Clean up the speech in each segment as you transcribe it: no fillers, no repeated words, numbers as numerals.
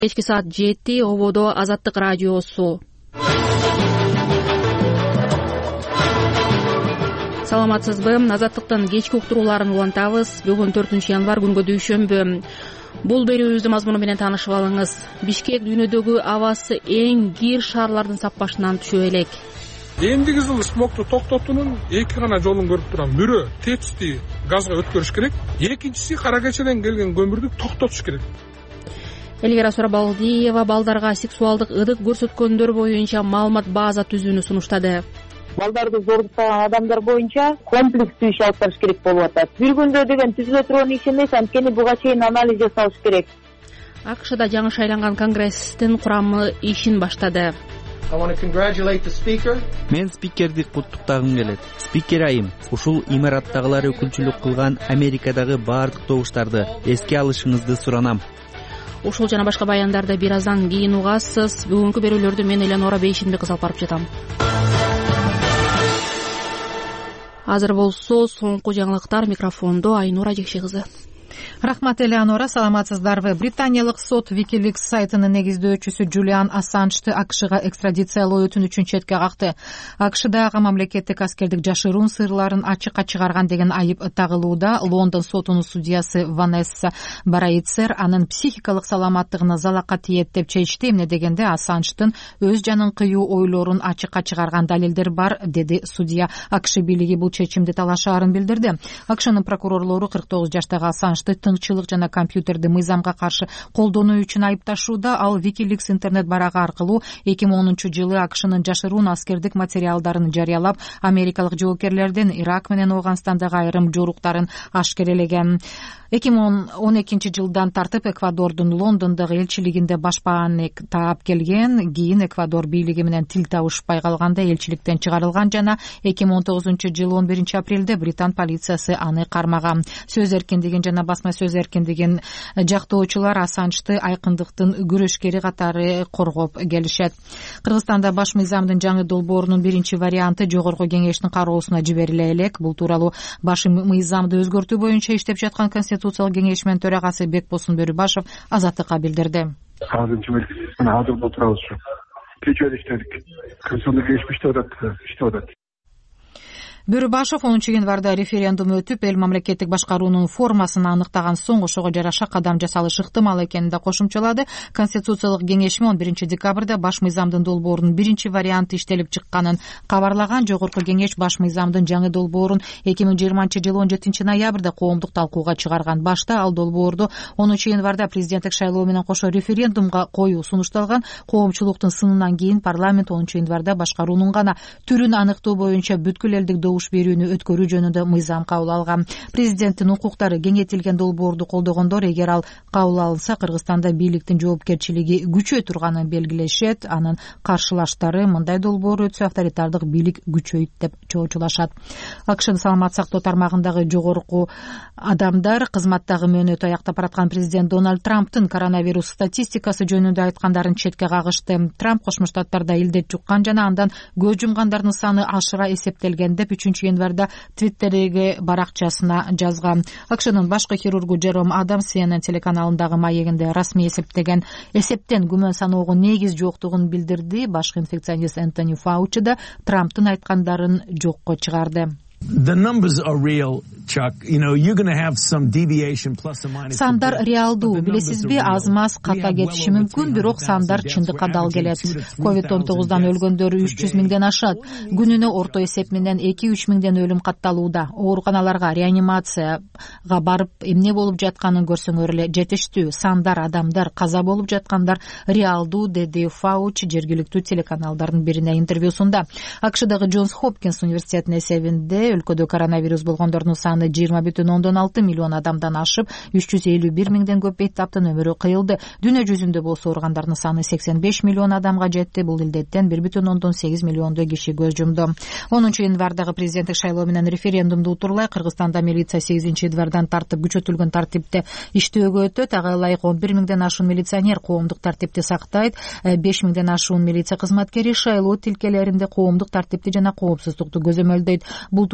Кечки саат 7 ободо Азаттык радиосу. Саламатсызбы? Азаттыктын кечки уктурууларын улантабыз. Бүгүн 4 январь күнгө дүйшөмбү. Бул берүүбүздүн мазмуну менен таанышып алыңыз. Бишкек дүйнөдөгү абасы эң кир шаарлардын саппашынан түшө элек. Эндиги жылы смогту токтотуунун эки гана жолун көрүп турам. Бирөө течти газга өткөрүш керек, экинчиси кара кечеден келген көмүрдү токтотуш керек. Элгера Сурабалдиева балдарга сексуалдык ыдык көрсөткөндөр боюнча маалымат база түзүүнү сунуштады. Балдарды зордуктаган адамдар боюнча комплекстүү иш алып барыш керек болуп атат. Бир күндө деген түзүлө турган иш эмес, анткени буга чейин анализ жасалыш керек. АКШда жаңы шайланган конгресстин курамы ишин баштады. Мен спикерди куттуктагым келет. Спикер айым, ушул имараттагылар өкүлчүлүк кылган Америкадагы баардык добуштарды эске алышыңызды суранам. Ушул жана башка баяндарды бир аздан кийин угасыз. Бүгүнкү берүүлөрдү мен Эленора Бейшинбек алып барып жатам. Азыр болсо соңку жаңылыктар, микрофондо Айнура Жекши кызы. Рахмат, Элеонора. Саламатсыздарбы? Британиялык сот Wikileaks сайтынын негиздөөчүсү Джулиан Ассанжды АКШга экстрадициялоо өтүнүчүн четке какты. АКШдагы мамлекеттик аскердик жашыруун сырларын ачыкка чыгарган деген айып тагылууда. Лондон сотунун судьясы Ванесса Бараитсер анын психикалык саламаттыгына залакка тиет деп чечти. Эмне дегенде Ассанждын өз жанын кыюу ойлорун ачыкка чыгарган далилдер бар, деди судья. АКШ бийлиги бул чечимди талашаарын билдирди. АКШнын прокурорлору 49 жаштагы Ассанжды тынччылык жана компьютерди мыйзамга каршы колдонуу үчүн айыпташууда. Ал Wikileaks интернет барагы аркылуу 2010-жылы АКШнын жашыруун аскердик материалдарын жарыялап, америкалык жоокерлердин Ирак менен Афганистандагы айрым жоруктарын ашкерелеген. 2012-жылдан тартып Эквадордун Лондондогу элчилигинде башпаанник таап келген. Кийин Эквадор бийлиги менен тил табышпай калганда элчиликтен чыгарылган жана 2019-жылы 11-апрелде британ полициясы аны кармаган. Сөз эркиндигин жана басма сөз эркиндигин жактоочулар Ассанжды айкындыктын күрөшкери катары коргоп келишет. Кыргызстанда баш мыйзамдын жаңы долбоорунун биринчи варианты жогорку кеңештин кароосуна жибериле элек. Бул тууралуу баш мыйзамды өзгөртүү боюнча иштеп жаткан Конституциялык кеңешменин төрагасы Бекбосун Бөрүбашев Азаттыкка билдирди. Азырынча азыр отурабыз ушу. Кечээ иштедик. Конституциялык кеңеш иштеп атат. Бөрүбашев 10-январда референдум өтүп, эл мамлекеттик башкаруунун формасын аныктаган соң ошого жараша кадам жасалыш ыктымал экенин да кошумчалады. Конституциялык кеңешме 11 декабрда баш мыйзамдын долбоорунун биринчи варианты иштелип чыкканын кабарлаган. Жогорку кеңеш баш мыйзамдын жаңы долбоорун 2020-жылы 17 ноябрда коомдук талкууга чыгарган. Башта ал долбоорду 10 январда президенттик шайлоо менен кошо референдумга коюу сунушталган. Коомчулуктун сынынан кийин парламент 10 январда башкаруунун гана түрүн аныктоо боюнча бүткүл элдик добуш берүүнү өткөрүү жөнүндө мыйзам кабыл алган. Президенттин укуктары кеңейтилген долбоорду колдогондор эгер ал кабыл алынса, Кыргызстанда бийликтин жоопкерчилиги күчөй турганын белгилешет. Анын каршылаштары мындай долбоор өтсө авторитардык бийлик күчөйт деп чоочулашат. АКШнын саламат сактоо тармагындагы жогорку адамдар кызматтагы мөөнөтү аяктап бараткан президент Дональд Трамптын коронавирус статистикасы жөнүндө айткандарын четке кагышты. Трамп Кошмо Штаттарда илдет жуккан жана андан көз жумгандардын саны ашыра эсептелген деп 3 январда Твиттердеги баракчасына жазган. АКШнын башкы хирургу Джером Адамс CNN телеканалындагы маегинде расмий эсептен күмөн саноого негиз жоктугун билдирди. Башкы инфекционист Энтони Фаучи да Трамптын айткандарын жокко чыгарды. The numbers are real, Chuck. You know, you're going to have some deviation plus or minus. Сандар реалдуу, билесизби, аз-маз ката кетиши мүмкүн, бирок сандар чындыкка дал келет. COVID-19дан өлгөндөр 300 миңден ашат. Күнүнө орто эсеп менен 2-3 миңден өлүм катталууда. Ооруканаларга, реанимацияга барып эмне болуп жатканын көрсөңөр эле жетиштүү. Сандар, адамдар, каза болуп жаткандар реалдуу, деди Фауч жергиликтүү телеканалдардын бирине интервьюсунда. АКШдагы Джонс Хопкинс университетинин эсебинде өлкөдө коронавирус болгондордун саны 20,6 миллион адамдан ашып, 351 миңден көп бейтаптын өмүрү кыйылды. Дүйнө жүзүндө болсо ооругандардын саны 85 миллион адамга жетти. Бул илдеттен 1,8 миллиондой киши көз жумду. 10 январдагы президенттик шайлоо менен референдумду утурлай Кыргызстанда милиция 8 январдан тартып күчөтүлгөн тартипте иштөөгө өтөт. Ага ылайык 11 миңден ашуун милиционер коомдук тартипти сактайт. 5 миңден ашуун милиция кызматкери шайлоо тилкелеринде коомдук тартипти жана коопсуздукту көзөмөлдөйт. Бул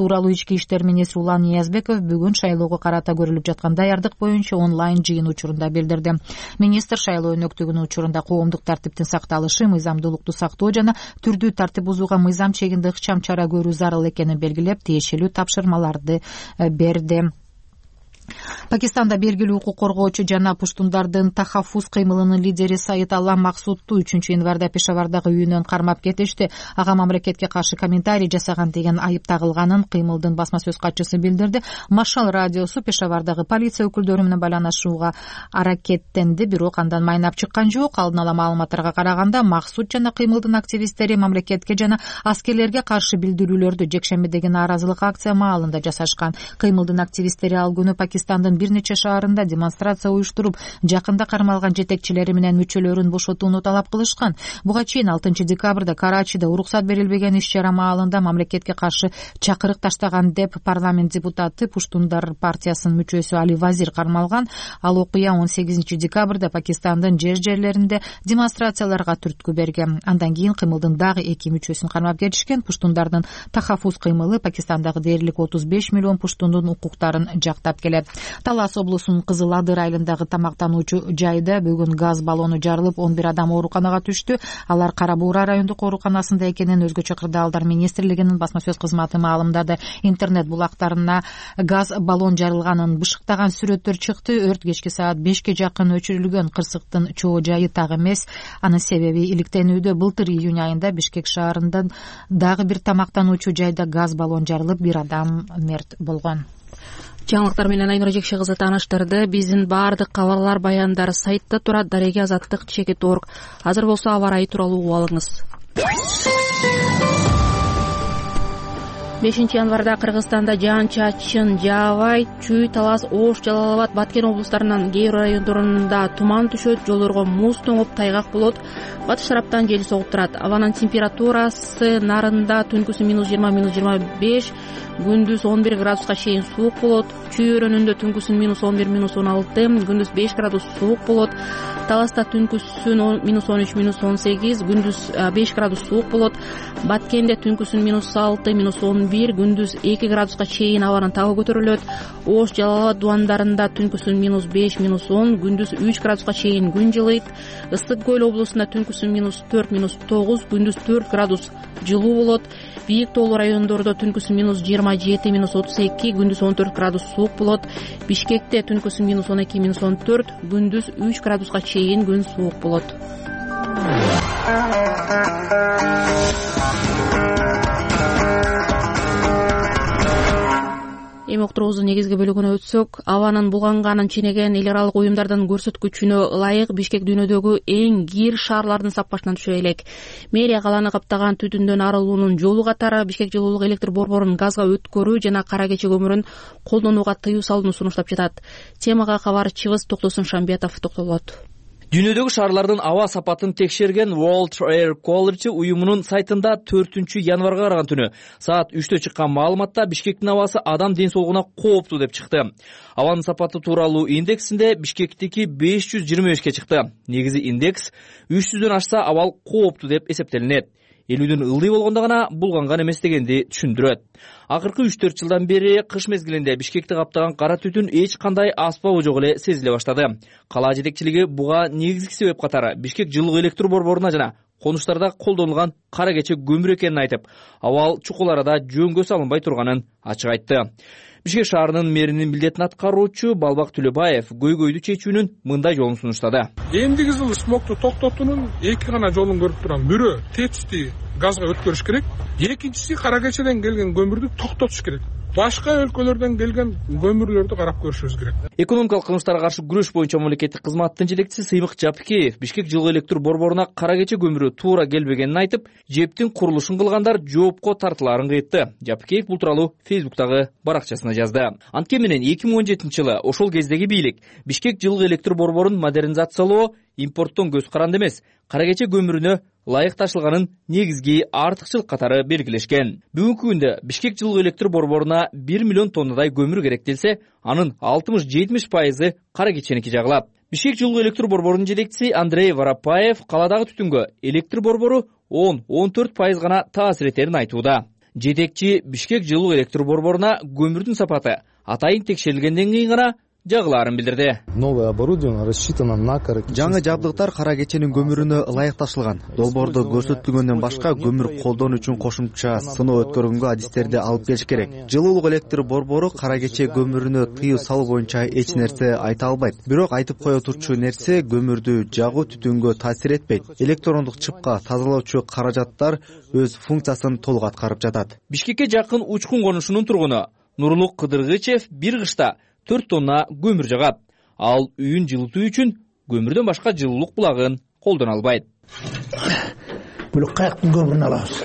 тууралуу ички иштер министри Улан Ниязбеков бүгүн шайлоого карата көрүлүп жаткан даярдык боюнча онлайн жыйын учурунда билдирди. Министр шайлоо өнөктүгүнүн учурунда коомдук тартиптин сакталышы, мыйзамдуулукту сактоо жана түрдүү тартип бузууга мыйзам чегинде ыкчам чара көрүү зарыл экенин белгилеп, тиешелүү тапшырмаларды берди. Пакистанда белгилүү укук коргоочу жана пуштундардын тахаффуз кыймылынын лидери Саид Алла Максудту 3-январда Пешавардагы үйүнөн кармап кетишти. Ага мамлекетке каршы комментарий жасаган деген айып тагылганын кыймылдын басма сөз катчысы билдирди. Машал радиосу Пешавардагы полиция өкүлдөрү менен байланышууга аракеттенди, бирок андан майнап чыккан жок. Алдын ала маалыматтарга караганда, Максуд жана кыймылдын активисттери мамлекетке жана аскерлерге каршы билдирүүлөрдү жекшембидеги нааразылык акция маалында жасашкан. Кыймылдын активисттери ал күнү Пакистандын бир нече шаарында демонстрация уюштуруп, жакында кармалган жетекчилери менен мүчөлөрүн бошотууну талап кылышкан. Буга чейин 6 декабрда Карачида уруксат берилбеген иш-чара маалында мамлекетке каршы чакырык таштаган деп парламент депутаты Пуштундар партиясынын мүчөсү Али Вазир кармалган. Ал окуя 18 декабрда Пакистандын жерлеринде демонстрацияларга түрткү берген. Андан кийин кыймылдын дагы 2 мүчөсүн кармап кетишкен. Пуштундардын тахаффуз кыймылы Пакистандагы дээрлик 35 миллион пуштундун укуктарын жактап келет. Талас облусунун Кызыл Адыр айылындагы тамактануучу жайда бүгүн газ баллону жарылып, 11 адам ооруканага түштү. Алар Кара Буура райондук ооруканасында экенин өзгөчө кырдаалдар министрлигинин басма сөз кызматы маалымдады. Интернет булактарына газ баллон жарылганын бышыктаган сүрөттөр чыкты. Өрт кечки саат 5ке жакын өчүрүлгөн. Кырсыктын чоо жайы так эмес. Анын себеби иликтенүүдө. Былтыр июнь айында Бишкек шаарында дагы бир тамактануучу жайда газ баллон жарылып, 1 адам мерт болгон. Жаңылыктар менен Айнура Жекше кызы тааныштырды. Биздин баардык кабарлар, баяндар сайтта турат. Дареги Азаттык.org. Азыр болсо аба ырайы тууралуу угуп алыңыз. 5-январда Кыргызстанда жаан-чачын жаабайт. Чүй, Талас, Ош, Жалал Абад, Баткен облустарынын кээ бир райондорунда туман түшөт, жолдорго муз тоңуп тайгак болот. Батыш тараптан жел согуп турат. Абанын температурасы нарында түнкүсү -20, -25, күндүз 11 градуска чейин суук болот. Чүй өрөөнүндө түнкүсүн -11, -16, күндүз 5 градус суук болот. Таласта түнкүсүн -13, -18, күндүз 5 градус суук болот. Баткенде түнкүсүн -6, -11, күндүз 2 градуска чейин абанын табы көтөрүлөт. Ош, Жалал Абад дубандарында түнкүсүн -5, -10, күндүз 3 градуска чейин күн жылыйт. Ыстык көл облусунда түнкүсүн -4, -9, күндүз 4 градус жылуу болот. Бийик тоолуу райондордо түнкүсүн -27, -32, күндүз 14 градус суук болот. Бишкекте түнкүсүн -12, -14, күндүз 3 градуска чейин күн суук болот. Эми уктуруубуздун негизги бөлүгүнө өтсөк, абанын булганганын ченеген эл аралык уюмдардын көрсөткүчүнө ылайык Бишкек дүйнөдөгү эң кир шаарлардын сапкачынан түшө элек. Мэрия каланы каптаган түтүндөн арылуунун жолу катары Бишкек жылуулук электр борборун газга өткөрүү жана кара кече көмүрүн колдонууга тыюу салууну сунуштап жатат. Темага кабарчыбыз Токтосун Шамбетов токтолот. Дүйнөдөгү шаарлардын аба сапатын текшерген World Air Quality уюмунун сайтында 4-январга караган түнү саат 3-тө чыккан маалыматта Бишкектин абасы адам ден соолугуна кооптуу деп чыкты. Абанын сапаты тууралуу индексинде Бишкектики 525ке чыкты. Негизи индекс 300дөн ашса абал кооптуу деп эсептелинет. Элүүдөн ылдый болгондо гана булганган эмес дегенди түшүндүрөт. Акыркы 3-4 жылдан бери кыш мезгилинде Бишкекти каптаган кара түтүн эч кандай аспабы жок эле сезиле баштады. Кала жетекчилиги буга негизги себеп катары Бишкек жылуу электр борборуна жана конуштарда колдонулган кара кече көмүр экенин айтып, абал чукул арада жөнгө салынбай турганын ачык айтты. Бишкек шаарынын мэринин милдетин аткаруучу Балбак Түлөбаев көйгөйдү чечүүнүн мындай жолун сунуштады. Эмдиги жылы смогту токтотуунун 2 гана жолун көрүп турам. Бирөө течти газга өткөрүш керек. Экинчиси кара кечеден келген көмүрдү токтотуш керек. Башка өлкөлөрдөн келген көмүрлөрдү карап көрүшүбүз керек. Экономикалык кылмыштарга каршы күрөш боюнча мамлекеттик кызматтын жетекчиси Сыймык Жапикеев Бишкек жылуу электр борборуна кара кече көмүрү туура келбегенин айтып, жептин курулушун кылгандар жоопко тартылаарын кыйтты. Жапикеев бул тууралуу Фейсбуктагы баракчасына жазды. Анткени менен 2017-жылы ошол кездеги бийлик Бишкек жылуу электр борборун модернизациялоо импорттон көз каранды эмес, кара кече көмүрүнө ылайык ташылганын негизги артыкчылык катары белгилешкен. Бүгүнкү күндө Бишкек жылуу электр борборуна 1 миллион тоннадай көмүр керектелсе, анын 60-70% кара кеченики жагылат. Бишкек жылуу электр борборунун жетекчиси Андрей Воропаев каладагы түтүнгө электр борбору 10-14% гана таасир этерин айтууда. жетекчи Бишкек жылуу электр борборуна көмүрдүн сапаты атайын текшерилгенден кийин гана жагылаарын билдирди. Новое оборудование рассчитано на жаңы жабдыктар Кара кеченин көмүрүнө ылайыкташылган. Долбоордо көрсөтүлгөндөн башка көмүр колдонуу үчүн кошумча сыноо өткөргөнгө адистерди алып келиш керек. Жылуулук электр борбору Кара кече көмүрүнө тыюу салуу боюнча эч нерсе айта албайт. Бирок айтып кое турчу нерсе көмүрдү жагуу түтүнгө таасир этпейт. Электрондук чыпка тазалоочу каражаттар өз функциясын толук аткарып жатат. Бишкекке жакын Учкун конушунун тургуну Нурлук Кыдыргычев бир кышта 4 тонна көмүр жагат. Ал үйүн жылытуу үчүн көмүрдөн башка жылуулук булагын колдоно албайт. Бул каяктын көмүрүн алабыз.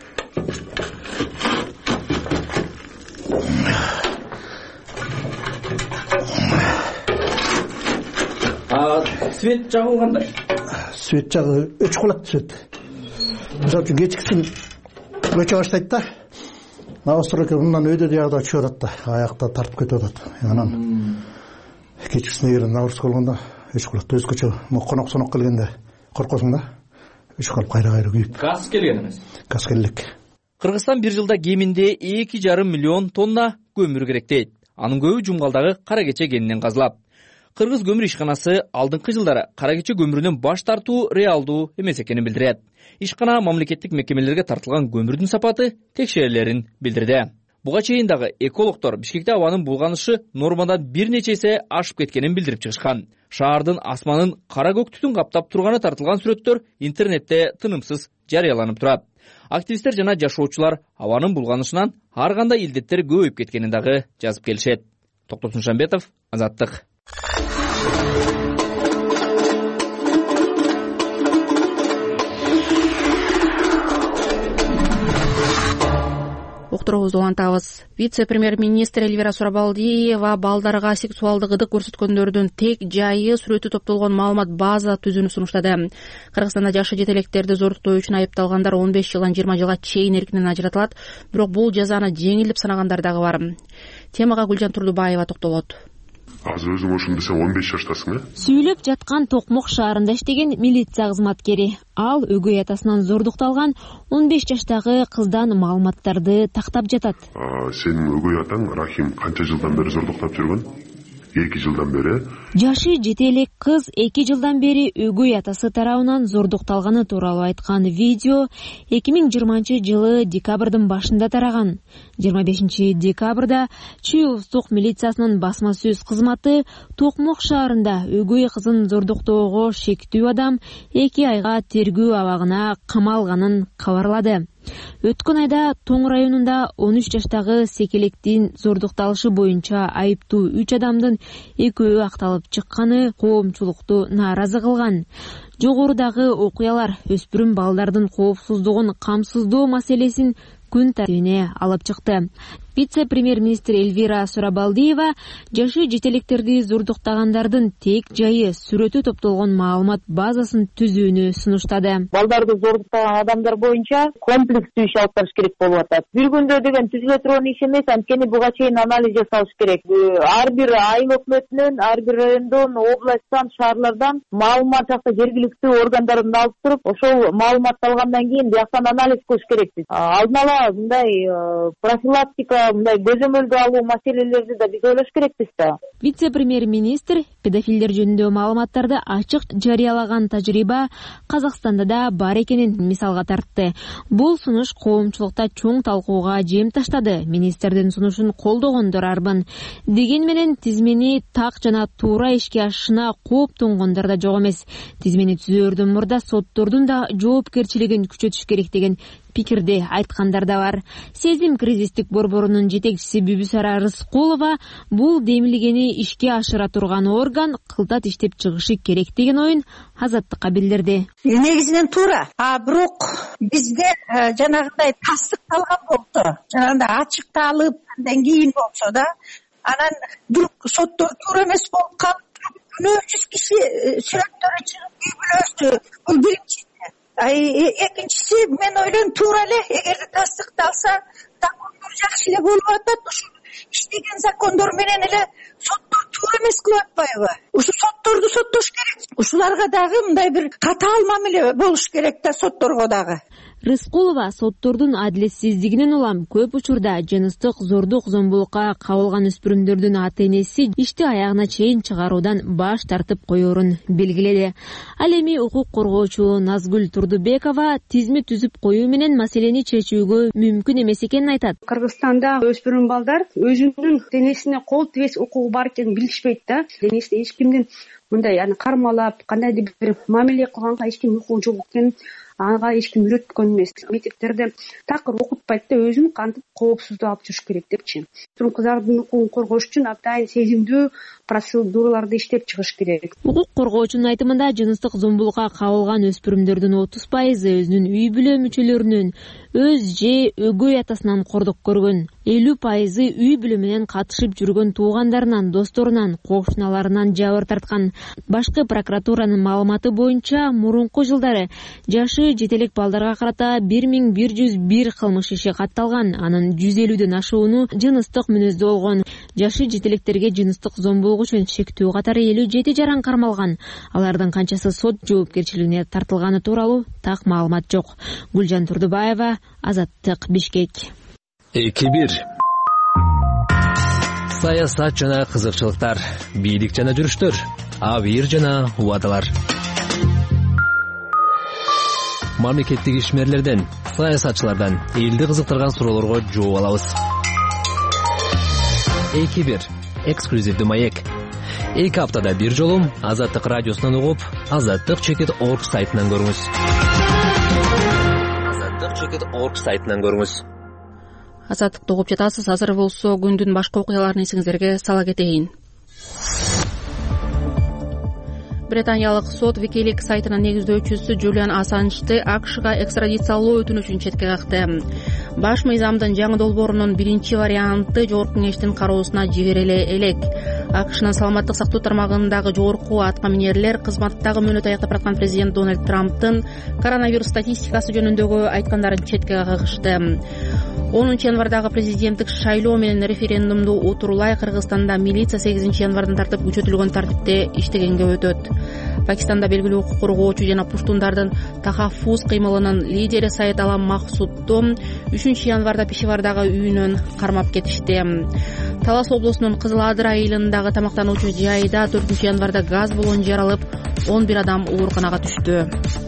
Свет жагуу кандай? Свет жагуу өчүп калат свет. Мисалы үчүн кечкисин өчө баштайт да. Настройка мындан өйдө диярда чыгарат да, аякта тартып кетип атат. Анан кечкисине эгер нагрузка болгондо өчүп калат. Өзгөчө конок-сонок келгенде коркосуң да. Өчүп калып кайра күйүп. Газ келген эмес. Газ келек. Кыргызстан бир жылда кеминде 2,5 миллион тонна көмүр керек дейт. Анын көбү Жумгалдагы Кара кече кенинен казылат. Кыргыз көмүр ишканасы алдыңкы жылдары Кара кече көмүрүнөн баш тартуу реалдуу эмес экенин билдирет. Ишкана мамлекеттик мекемелерге тартылган көмүрдүн сапаты текшерилерин билдирди. Буга чейин дагы экологдор Бишкекте абанын булганышы нормадан бир нече эсе ашып кеткенин билдирип чыгышкан. Шаардын асманын кара көк түтүн каптап турганы тартылган сүрөттөр интернетте тынымсыз жарыяланып турат. Активисттер жана жашоочулар абанын булганышынан ар кандай илдеттер көбөйүп кеткенин дагы жазып келишет. Токтосун Шамбетов, Азаттык. Уктуруубузду улантабыз. Вице-премьер-министр Эльвира Сурабалдиева балдарга сексуалдык ыдык көрсөткөндөрдүн тек жайы сүрөтү топтолгон маалымат база түзүүнү сунуштады. Кыргызстанда жашы жете электерди зордуктоо үчүн айыпталгандар 15 жылдан 20 жылга чейин эркинен ажыратылат, бирок бул жазаны жеңилдеп санагандар дагы бар. Темага Гүлжан Турдубаева токтолот. Азыр өзүң ошондо десең 15 жаштасың, Сүйлөп жаткан Токмок шаарында иштеген милиция кызматкери. Ал өгөй атасынан зордукталган 15 жаштагы кыздан маалыматтарды тактап жатат. Сенин өгөй атаң Рахим канча жылдан бери зордуктап жүргөн? 2 жылдан бери. Жашы жете элек кыз 2 жылдан бери өгөй атасы тарабынан зордукталганы тууралуу айткан видео 2020 жылы декабрдын башында тараган. 25 декабрда Чүй-Устук милициясынын басма сөз кызматы Токмок шаарында өгөй кызын зордуктоого шектүү адам 2 айга тергөө абагына камалганын кабарлады. Өткөн айда Тоң районунда 13 жаштагы секелектин зордукталышы боюнча айыптуу 3 адамдын экөө акталып чыкканы коомчулукту нааразы кылган. Жогорудагы окуялар өспүрүм балдардын коопсуздугун камсыздоо маселесин күн тартибине алып чыкты. Вице-премьер-министр Эльвира Сурабалдиева жашы жетелектерди зордуктагандардын тек жайы сүрөтү топтолгон маалымат базасын түзүүнү сунуштады. Балдарды зордуктаган адамдар боюнча комплекстүү иш алып барыш керек болуп атат. Бир күндө деген түзүлө турган иш эмес, анткени буга чейин анализ жасалыш керек. Ар бир айыл өкмөтүнөн, ар бир райондон, областтан, шаарлардан маалымат жакта жергиликтүү органдардан алып туруп, ошол маалыматты алгандан кийин бияктан анализ кылыш керекпиз. Алдын ала мындай профилактика, мындай көзөмөлдү алуу маселелерди да биз ойлош керекпиз да. Вице-премьер-министр педофилдер жөнүндө маалыматтарды ачык жарыялаган тажрыйба Казакстанда да бар экенин мисалга тартты. Бул сунуш коомчулукта чоң талкууга жем таштады. Министрдин сунушун колдогондор арбын. Деген менен тизмени так жана туура ишке ашышына кооптонгондор да жок эмес. Тизмени түзөөрдөн мурда соттордун да жоопкерчилигин күчөтүш керек деген пикирди айткандар да бар. Сезим кризистик борборунун жетекчиси Бүбүсара Рыскулова бул демилгени ишке ашыра турган орган кылтат иштеп чыгышы керек деген оюн Азаттыкка билдирди. Негизинен туура. Бирок бизде жанагындай тастыкталган болсо, жанагындай ачыкталып, андан кийин болсо да, анан бирок соттор туура эмес болуп калып, күнөө 100 киши сүрөттөрү чыгып үй бүлөсү, бул биринчи. Экинчиси, мен ойлойм туура эле, эгерде тастыкталса, закондор жакшы эле болуп атат, ушу иштеген закондор менен эле соттор туура эмес кылып атпайбы? Ушу сотторду соттош керек. Ушуларга дагы мындай бир катаал мамиле болуш керек да, сотторго дагы. Рыскулова соттордун адилетсиздигинен улам көп учурда жыныстык зордук зомбулукка кабылган өспүрүмдөрдүн ата-энеси ишти аягына чейин чыгаруудан баш тартып коерун белгиледи. Ал эми укук коргоочу Назгүл Турдубекова тизме түзүп коюу менен маселени чечүүгө мүмкүн эмес экенин айтат. Кыргызстанда өспүрүм балдар өзүнүн денесине кол тийбес укугу бар экенин билишпейт да. Денесине эч кимдин мындай кармалап, кандайдыр бир мамиле кылганга эч ким укугу жок экенин ага эч ким үйрөткөн эмес. Мектептерде такыр окутпайт да, өзүн кантип коопсуздук алып жүрүш керек депчи. Кыздардын укугун коргош үчүн абдан сезимдүү процедураларды иштеп чыгыш керек. Укук коргоочунун айтымында жыныстык зомбулукка кабылган өспүрүмдөрдүн 30% өзүнүн үй бүлө мүчөлөрүнөн, өз же өгөй атасынан кордук көргөн. 50% үй бүлө менен катышып жүргөн туугандарынан, досторунан, кошуналарынан жабыр тарткан. Башкы прокуратуранын маалыматы боюнча, мурунку жылдары жашы жетелек балдарга карата 1101 кылмыш иши катталган. Анын 150дөн ашууну жыныстык мүнөздүү болгон. Жашы жетелектерге жыныстык зомбулук үчүн шектүү катары 57 жаран кармалган. Алардын канчасы сот жоопкерчилигине тартылганы тууралуу так маалымат жок. Гүлжан Турдубаева, Азаттык, Бишкек. 2-1. Саясат жана кызыкчылыктар, бийлик жана жүрүштөр, абийир жана убадалар. Мамлекеттик ишмерлерден, саясатчылардан элди кызыктырган суроолорго жооп алабыз. 2-1. Эксклюзивдүү маек. 2 аптада бир жолу Азаттык радиосунан угуп, azattik.org сайтынан көрүңүз. azattik.org сайтынан көрүңүз. Азаттыкты угуп жатасыз. Азыр болсо күндүн башка окуяларын эсиңиздерге сала кетейин. Британиялык сот Wikileaks сайтынын негиздөөчүсү Джулиан Ассанжды AQShга экстрадициялоо өтүнүшүн четке какты. Баш мыйзамдын жаңы долбоорунун биринчи варианты Жогорку Кеңештин кароосуна жибериле элек. AQShnын саламаттык сактоо тармагындагы жогорку атка минерлер кызматтагы мөөнөтү аяктап бараткан президент Дональд Трамптын коронавирус статистикасы жөнүндөгү айткандарын четке какышты. 10 январдагы президенттик шайлоо менен референдумду отурулай Кыргызстанда милиция 8 январдан тартып күчөтүлгөн тартипте иштегенге өтөт. Пакистанда белгилүү укук коргоочу жана пуштундардын тахаффуз кыймылынын лидери Саид Алам Максудду 3 январда Пешавардагы үйүнөн кармап кетишти. Талас облусунун Кызыл Адыр айылындагы тамактануучу жайда 4 январда газ баллону жарылып, 11 адам ооруканага түштү.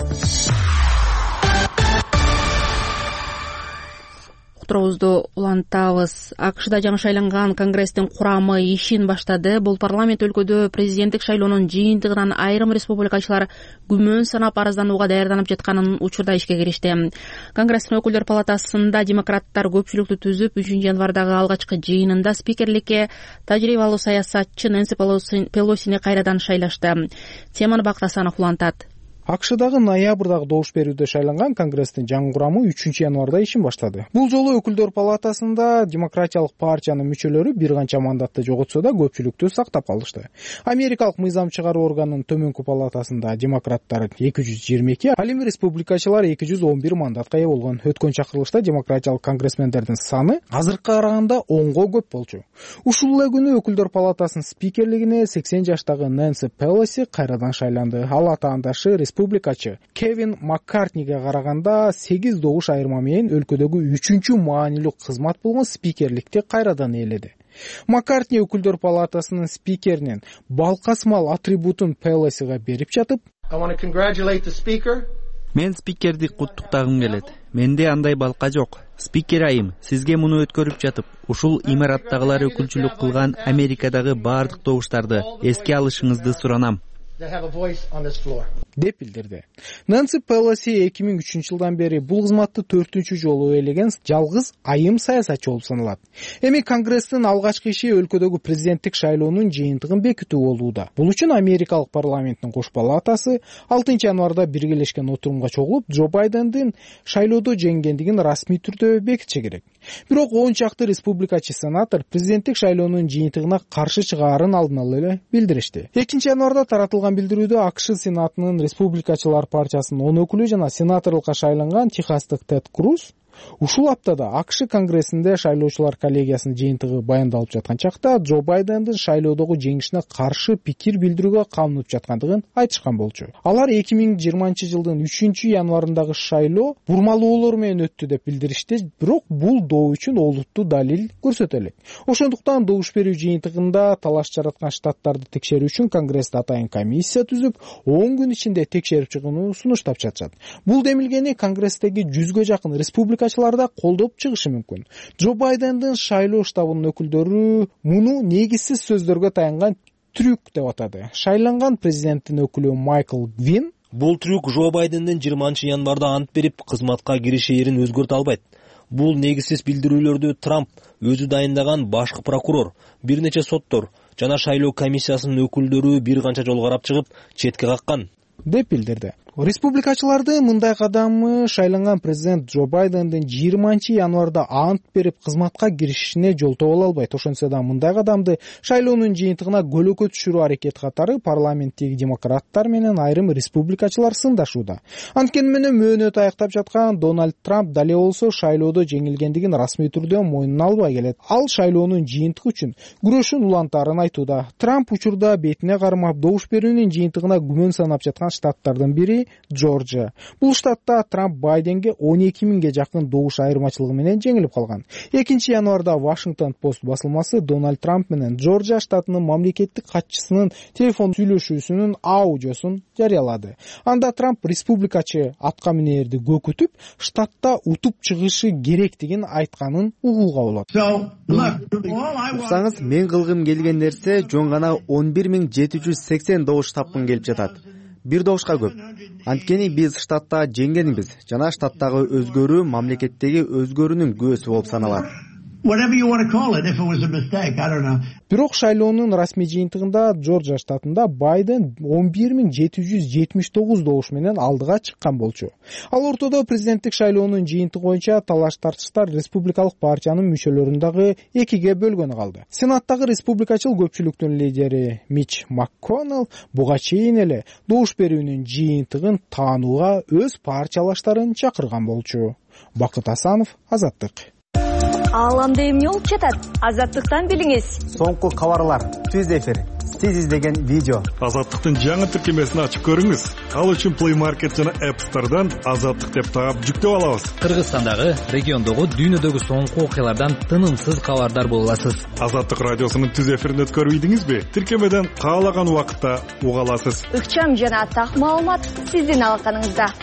Уктуруубузду улантабыз. AQShда жаңы шайланган Конгресстин курамы ишин баштады. Бул парламент өлкөдө президенттик шайлоонун жыйынтыгынан айрым республикачылар күмөн санап арызданууга даярданып жатканын учурда ишке киришти. Конгресстин өкүлдөр палатасында демократтар көпчүлүктү түзүп, 3 январдагы алгачкы жыйынында спикерликке тажрыйбалуу саясатчы Нэнси Пелосини кайрадан шайлашты. Теманы Бакыт Асанов улантат. AQShdагы ноябрдагы добуш берүүдө шайланган Конгресстин жаңы курамы 3 январда ишин баштады. Бул жолу өкүлдөр палатасында демократиялык партиянын мүчөлөрү бир канча мандатты жоготсо да көпчүлүктү сактап калышты. Америкалык мыйзам чыгаруу органынын төмөнкү палатасында демократтар 222, ал эми республикачылар 211 мандатка ээ болгон. Өткөн чакырылышта демократиялык конгрессмендердин саны азыркыга караганда 10го көп болчу. Ушул эле күнү өкүлдөр палатасынын спикерлигине 80 жаштагы Нэнси Пелоси кайрадан шайланды. Ал атаандашы республикачы Кевин Маккартниге караганда 8 добуш айырма менен өлкөдөгү 3-чү маанилүү кызмат болгон спикерликти кайрадан ээледи. Маккартни өкүлдөр палатасынын спикеринин балкасмал атрибутун Пелосига берип жатып, мен спикерди куттуктагым келет. Менде андай балка жок. Спикер айым, сизге муну өткөрүп жатып, ушул имараттагылар өкүлчүлүк кылган Америкадагы баардык добуштарды эске алышыңызды суранам. деп билдирди. Нэнси Пелоси 2003 жылдан бери бул кызматты 4-чү жолу ээлеген жалгыз айым саясатчы болуп саналат. Эми Конгресстин алгачкы иши өлкөдөгү президенттик шайлоонун жыйынтыгын бекитүү болууда. Бул үчүн Америкалык парламенттин кош палатасы 6 январда биргелешкен отурумга чогулуп, Джо Байдендин шайлоодо жеңгендигин расмий түрдө бекитиши керек. Бирок 10 чакты республикачы сенатор президенттик шайлоонун жыйынтыгына каршы чыгаарын алдын ала эле билдиришти. 2 январда таратылган билдирүүдө AQSh сенатынын республикачылар партиясынын 10 өкүлү жана сенаторлукка шайланган техастык Тед Круз Ушул аптада АКШ конгрессинде шайлоочулар коллегиясынын жыйынтыгы баяндалып жаткан чакта Джо Байдендин шайлоодогу жеңишине каршы пикир билдирүүгө камынып жаткандыгын айтышкан болчу. Алар 2020 жылдын 3-январындагы шайлоо бурмалоолор менен өттү деп билдиришти, бирок бул доо үчүн олуттуу далил көрсөтө элек. Ошондуктан добуш берүү жыйынтыгында талаш жараткан штаттарды текшерүү үчүн конгрессте атайын комиссия түзүп, 10 күн ичинде текшерип чыгууну сунуштап жатышат. Бул демилгени конгресстеги 100гө жакын республикачылар да колдоп чыгышы мүмкүн. Джо Байдендин шайлоо штабынын өкүлдөрү муну негизсиз сөздөргө таянган трюк деп атады. Шайланган президенттин өкүлү Майкл Гвин: бул трюк Джо Байдендин 20 январда ант берип кызматка кириш эрин өзгөртө албайт. Бул негизсиз билдирүүлөрдү Трамп өзү дайындаган башкы прокурор, бир нече соттор жана шайлоо комиссиясынын өкүлдөрү бир канча жолу карап чыгып, четке каккан деп билдирди. Республикачылардын мындай кадамы шайланган президент Джо Байдендин 20 январда ант берип кызматка киришине жолтоо боло албайт. Ошентсе да мындай кадамды шайлоонун жыйынтыгына көлөкө түшүрүү аракети катары парламенттеги демократтар менен айрым республикачылар сындашууда. Анткени менен мөөнөт аяктап жаткан Дональд Трамп дале болсо шайлоодо жеңилгендигин расмий түрдө мойнуна албай келет. Ал шайлоонун жыйынтыгы үчүн күрөшүн улантаарын айтууда. Трамп учурда бетине кармап добуш берүүнүн жыйынтыгына күмөн санап жаткан штаттардын бири Джорджия. Бул штатта Трамп Байденге 12 миңге жакын добуш айырмачылыгы менен жеңилип калган. 2 январда Washington Post басылмасы Дональд Трамп менен Джорджия штатынын мамлекеттик катчысынын телефон сүйлөшүүсүнүн аудиосун жарыялады. Анда Трамп республикачы атка минерди көкүтүп, штатта утуп чыгышы керектигин айтканын угууга болот. Уксаңыз, мен кылгым келген нерсе жөн гана 11780 добуш тапкым келип жатат. Бир добушка көп. Анткени биз штатта жеңгенбиз жана штаттагы өзгөрүү мамлекеттеги өзгөрүүнүн күбөсү болуп саналат. Бирок шайлоонун расмий жыйынтыгында Джорджия штатында Байден 11779 добуш менен алдыга чыккан болчу. Ал ортодо президенттик шайлоонун жыйынтыгы боюнча талаш-тартыштар республикалык партиянын мүчөлөрүн дагы экиге бөлгөнү калды. Сенаттагы республикачыл көпчүлүктүн лидери Мич МакКоннелл буга чейин эле добуш берүүнүн жыйынтыгын таанууга өз партиялаштарын чакырган болчу. Бакыт Асанов, Азаттык. Ааламда эмне болуп жатат? Азаттыктан билиңиз. Соңку кабарлар, түз эфир, сиз издеген видео. Азаттыктын жаңы тиркемесин ачып көрүңүз. Ал үчүн Play Market жана App Store'дан Азаттык деп таап жүктөп алабыз. Кыргызстандагы, региондогу, дүйнөдөгү соңку окуялардан тынымсыз кабардар боло аласыз. Азаттык радиосунун түз эфирин өткөрүп ийдиңизби? Тиркемеден каалаган убакытта уга аласыз. Ыкчам жана так маалымат сиздин алаканыңызда.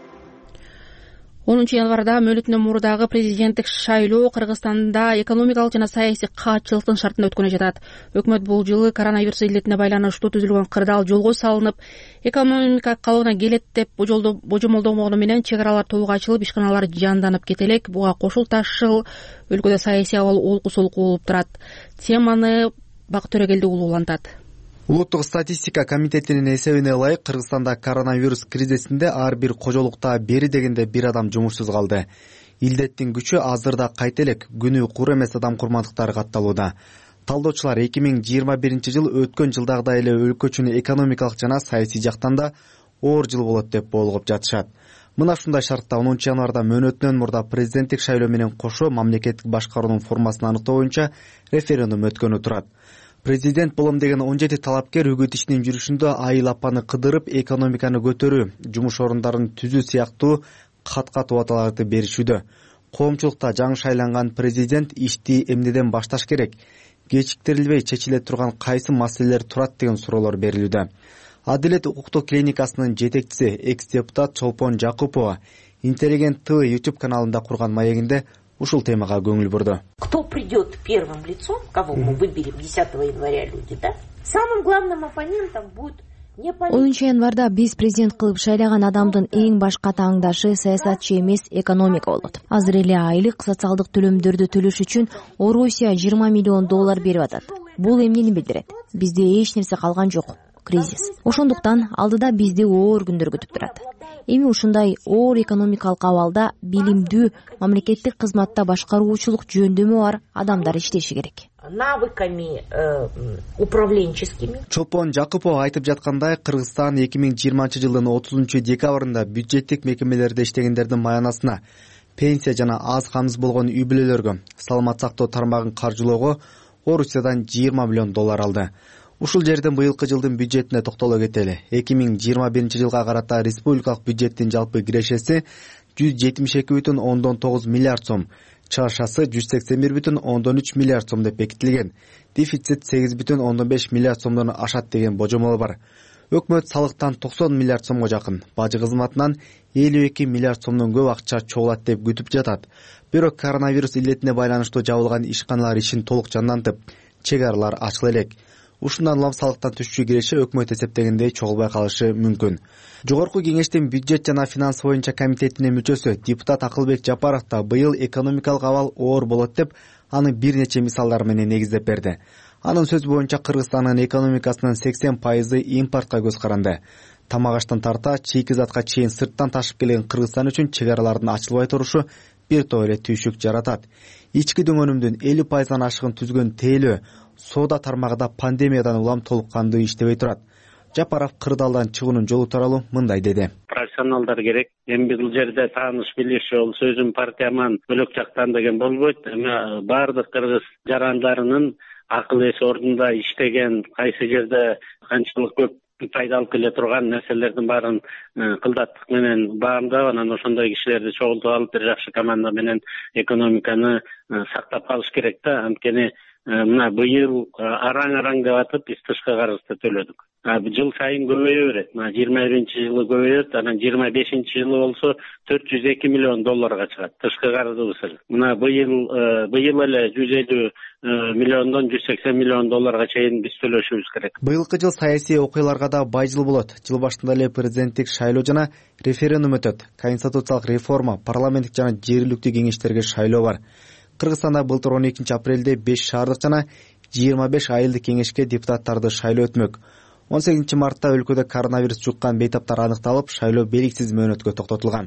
10 январда мөөнөтүнөн мурдагы президенттик шайлоо Кыргызстанда экономикалык жана саясий каатчылыктын шартында өткөнү жатат. Өкмөт бул жылы коронавирус илдетине байланыштуу түзүлгөн кырдаал жолго салынып, экономика калыбына келет деп божомолдогону менен чек аралар толук ачылып, ишканалар жанданып кетелек. Буга кошулта жыл өлкөдө саясий абал олку-солку болуп турат. Теманы Бакыт Төрөгелди уулу улантат. Улуттук статистика комитетинин эсебине ылайык Кыргызстанда коронавирус кризисинде ар бир кожолукта бери дегенде бир адам жумушсуз калды. Илдеттин күчү азырда кайта элек күнү кур эмес адам курмандыктары катталууда. Талдоочулар 2021 жыл өткөн жылдагыдай эле өлкө үчүн экономикалык жана саясий жактан да оор жыл болот деп болгоп жатышат. Мына ушундай шартта 10 январда мөөнөтүнөн мурда президенттик шайлоо менен кошо мамлекеттик башкаруунун формасын аныктоо боюнча референдум өткөнү турат. Президент болом деген 17 талапкер үгүт ишинин жүрүшүндө айыл апаны кыдырып, экономиканы көтөрүү, жумуш орундарын түзүү сыяктуу кат-кат убадаларды беришүүдө. Коомчулукта жаңы шайланган президент ишти эмнеден башташ керек, кечиктирилбей чечиле турган кайсы маселелер турат деген суроолор берилүүдө. Адилет укуктук клиникасынын жетекчиси экс-депутат Чолпон Жакупова Интеллигент ТВ YouTube каналында курган маегинде ушул темага көңүл бурду. Кто придет первым лицом, кого мы выберем 10 января люди, да? Самым главным оппонентом будет 10 январда биз президент кылып шайлаган адамдын эң башка таңдашы саясатчы эмес, экономика болот. Азыр эле айлык социалдык төлөмдөрдү төлөш үчүн Орусия $20 миллион берип атат. Бул эмнени билдирет? Бизде эч нерсе калган жок. Кризис. Ошондуктан алдыда бизди оор күндөр күтүп турат. Эми ушундай оор экономикалык абалда билимдүү, мамлекеттик кызматта башкаруучулук жөндөмү бар адамдар иштеши керек. Навыками управленческими. Чолпон Жакупова айтып жаткандай, Кыргызстан 2020 жылдын 30 декабрында бюджеттик мекемелерде иштегендердин маянасына пенсия жана аз камсыз болгон үй бүлөлөргө саламат сактоо тармагын каржылоого Орусиядан $20 миллион алды. Ушул жерден быйылкы жылдын бюджетине токтоло кетели. 2021 жылга карата республикалык бюджеттин жалпы кирешеси 172,9 миллиард сом, чыгышасы 181,3 миллиард сом деп бекитилген. Дефицит 8,5 миллиард сомдон ашат деген божомол бар. Өкмөт салыктан 90 миллиард сомго жакын, бажы кызматынан 52 миллиард сомдон көп акча чогулат деп күтүп жатат. Бирок коронавирус илетине байланыштуу жабылган ишканалар ишин толук жандантып, чек аралар ачыла элек. Ушундан улам салыктан түшчү киреше өкмөт эсептегендей чогулбай калышы мүмкүн. Жогорку кеңештин бюджет жана финанс боюнча комитетинин мүчөсү депутат Акылбек Жапаров да быйыл экономикалык абал оор болот деп аны бир нече мисалдар менен негиздеп берди. Анын сөзү боюнча Кыргызстандын экономикасынын 80% импортко көз каранды. Тамак аштан тарта чийки затка чейин сырттан ташып келген Кыргызстан үчүн чек аралардын ачылбай турушу бир топ эле түйшүк жаратат. Ички дөңөнүмдүн 50%-дан ашыгын түзгөн тейлөө соода тармагы да пандемиядан улам толук кандуу иштебей турат. Жапаров кырдаалдан чыгуунун жолу тууралуу мындай деди. Профессионалдар керек. Эми бул жерде тааныш билиши болсо өзүм партияман бөлөк жактан деген болбойт. Эми баардык кыргыз жарандарынын акыл эси ордунда иштеген, кайсы жерде канчалык көп пайда алып келе турган нерселердин баарын кылдаттык менен баамдап, анан ошондой кишилерди чогултуп алып бир жакшы команда менен экономиканы сактап калыш керек да. Анткени мына быйыл араң деп атып биз тышкы карызды төлөдүк. Жыл сайын көбөйө берет. 21-жылы көбөйөт, анан 25-жылы болсо $402 миллион чыгат тышкы карызыбыз. Мына быйыл эле 150 миллиондон $180 миллион чейин биз төлөшүбүз керек. Быйылкы жыл саясий окуяларга да бай жыл болот. Жыл башында эле президенттик шайлоо жана референдум өтөт. Конституциялык реформа, парламенттик жана жергиликтүү кеңештерге шайлоо бар. Кыргызстанда былтыр 12 апрелде 5 шаардык жана 25 айылдык кеңешке депутаттарды шайлоо өтмөк. 18 мартта өлкөдө коронавирус жуккан бейтаптар аныкталып, шайлоо белгисиз мөөнөткө токтотулган.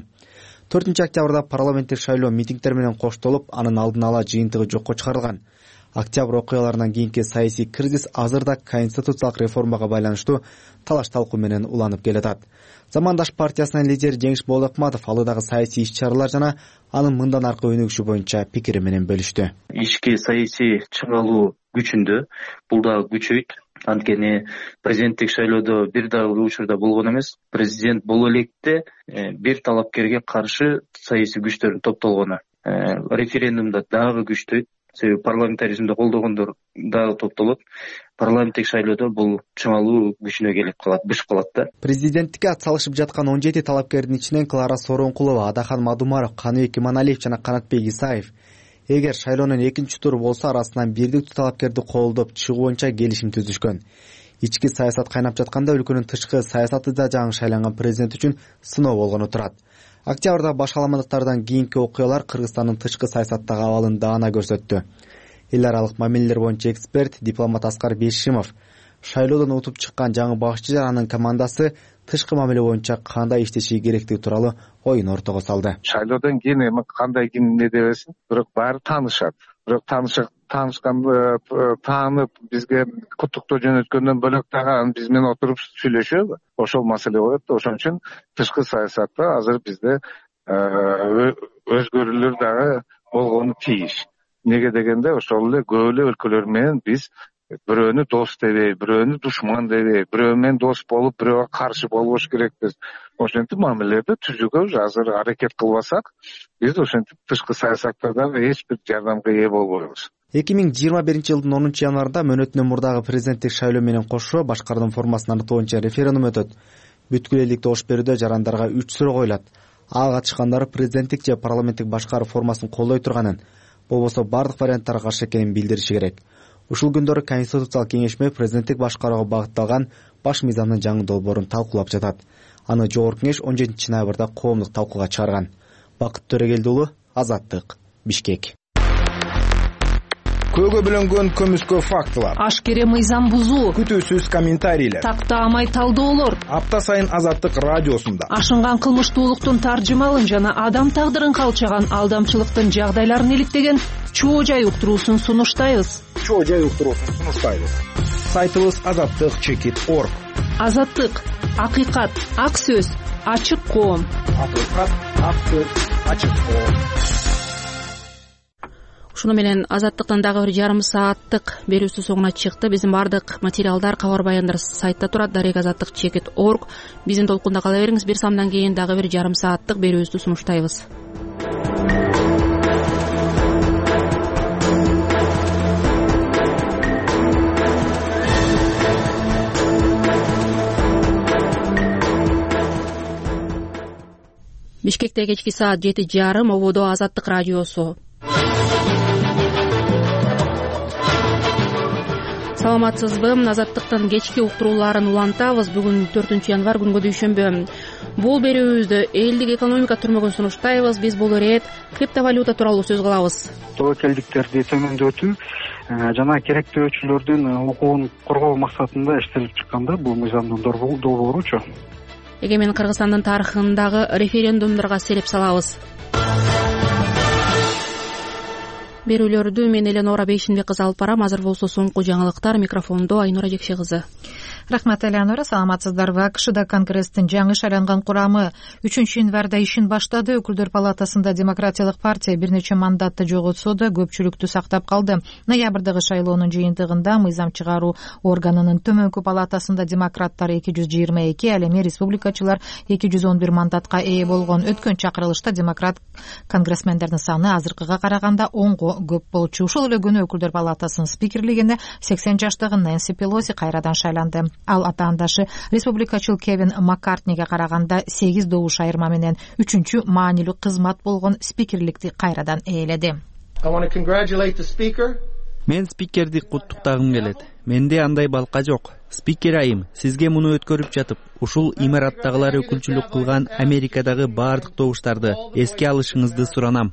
4 октябрда парламенттик шайлоо митингдер менен коштолуп, анын алдын ала жыйынтыгы жокко чыгарылган. Октябрь окуяларынан кийинки саясий кризис азыр да конституциялык реформага байланыштуу талаш талкуу менен уланып келатат. Замандаш партиясынын лидери Жеңиш Болотматов алыдагы саясий иш-чаралар жана анын мындан аркы өнүгүшү боюнча пикири менен бөлүштү. Ички саясий чыңалуу күчүндө бул да күчөйт. Анткени президенттик шайлоодо бир дагы учурда болгон эмес. Президент боло электе бир талапкерге каршы саясий күчтөрдүн топтолгону. Референдумда дагы күчтөйт. Себеби парламентаризмди колдогондор дагы топтолот. Парламенттик шайлоодо бул чыңалуу күчүнө келип калат, бышып калат да. Президенттикке ат салышып жаткан 17 талапкердин ичинен Клара Соронкулова, Адахан Мадумаров, Каныбек Иманалиев жана Канатбек Исаев эгер шайлоонун экинчи туру болсо арасынан бирдиктүү талапкерди колдоп чыгуу боюнча келишим түзүшкөн. Ички саясат кайнап жатканда өлкөнүн тышкы саясаты да жаңы шайланган президент үчүн сыноо болгону турат. Октябрда башаламалыктардан кийинки окуялар Кыргызстандын тышкы саясаттагы абалын даана көрсөттү. Эл аралык мамилелер боюнча эксперт, дипломат Аскар Бешимов шайлоодон утуп чыккан жаңы башчы жана анын командасы тышкы мамиле боюнча кандай иштеши керектиги тууралуу оюн ортого салды. Шайлоодон кийин эми кандай ким эмне дебесин, бирок баары таанышат. Бирок таанып бизге куттуктоо жөнөткөндөн бөлөк дагы биз менен отуруп сүйлөшөбү? Ошол маселе коет. Ошон үчүн тышкы саясатта азыр бизде өзгөрүүлөр дагы болгону тийиш. Неге дегенде ошол эле көп эле өлкөлөр менен биз бирөөнү дос дебей, бирөөнү душман дебей, бирөө менен дос болуп, бирөөгө каршы болбош керекпиз. Ошентип мамилелерди түзүүгө азыр аракет кылбасак, биз ошентип тышкы саясатта дагы эч бир жардамга ээ болбойбуз. 2021 жылдын 10 январында мөөнөтүнөн мурдагы президенттик шайлоо менен кошо башкардын формасын аныктоо боюнча референдум өтөт. Бүткүл элдик добуш берүүдө жарандарга 3 суроо коюлат. Ага катышкандар президенттик же парламенттик башкаруу формасын колдой турганын, болбосо бардык варианттарга каршы экенин билдириши керек. Ушул күндөрү Конституциялык кеңешме президенттик башкарууга багытталган баш мыйзамдын жаңы долбоорун талкуулап жатат. Аны жогорку кеңеш 17 ноябрда коомдук талкууга чыгарган. Бакыт Төрөгелди уулу, Азаттык, Бишкек. Көөгө бөлөнгөн көмүскө фактылар, ашкере мыйзам бузуу, күтүүсүз комментарийлер, тактаамай талдоолор апта сайын Азаттык радиосунда. Ашынган кылмыштуулуктун таржымалын жана адам тагдырын калчаган алдамчылыктын жагдайларын иликтеген чоо жай уктуруусун сунуштайбыз. Сайтыбыз azattik.org. Азаттык, акыйкат, ак сөз, ачык коом. Акыйкат, ак сөз. ачык ушуну менен азаттыктын дагы бир жарым сааттык берүүсү соңуна чыкты. Биздин баардык материалдар, кабар баяндар сайтта турат, darek-azattik.org. Биздин толкунда кала бериңиз. Бир самдан кийин дагы бир жарым сааттык берүүбүздү сунуштайбыз. Бишкекте кечки саат 7:30, ободо Азаттык радиосу. Саламатсызбы? Азаттыктын кечки уктурууларын улантабыз. Бүгүн 4 январ күнгө дүйшөмбү. Бул берүүбүздө элдик экономика түрмөгүн сунуштайбыз. Биз бул ирет криптовалюта тууралуу сөз кылабыз. Тобокелдиктерди төмөндөтүү жана керектөөчүлөрдүн укугун коргоо максатында иштелип чыкканда бул мыйзамдын долбооручу. Эгемен Кыргызстандын тарыхындагы референдумдарга селеп салабыз. Берүүлөрдү мен Эленора Бейшинбек кызы алып барам. Азыр болсо соңку жаңылыктар. Микрофондо Айнура Жекше кызы. Рахмат, Эленора. Саламатсыздарбы? АКШда Конгресстин жаңы шайланган курамы 3 январда ишин баштады. Өкүлдөр палатасында Демократиялык партия бир нече мандатты жоготсо да көпчүлүктү сактап калды. Ноябрдагы шайлоонун жыйынтыгында мыйзам чыгаруу органынын төмөнкү палатасында демократтар 222, ал эми республикачылар 211 мандатка ээ болгон. Өткөн чакырылышта демократ конгрессмендердин саны азыркыга караганда 10го көп болчу. Ошол эле күнү өкүлдөр палатасынын спикерлигине 80 жаштагы Нэнси Пелоси кайрадан шайланды. Ал атаандашы республикачыл Кевин Маккартниге караганда 8 добуш айырма менен 3-чү маанилүү кызмат болгон спикерликти кайрадан ээледи. Мен спикерди куттуктагым келет. Менде андай балка жок. Спикер айым, сизге муну өткөрүп жатып, ушул имараттагылар өкүлчүлүк кылган Америкадагы баардык добуштарды эске алышыңызды суранам,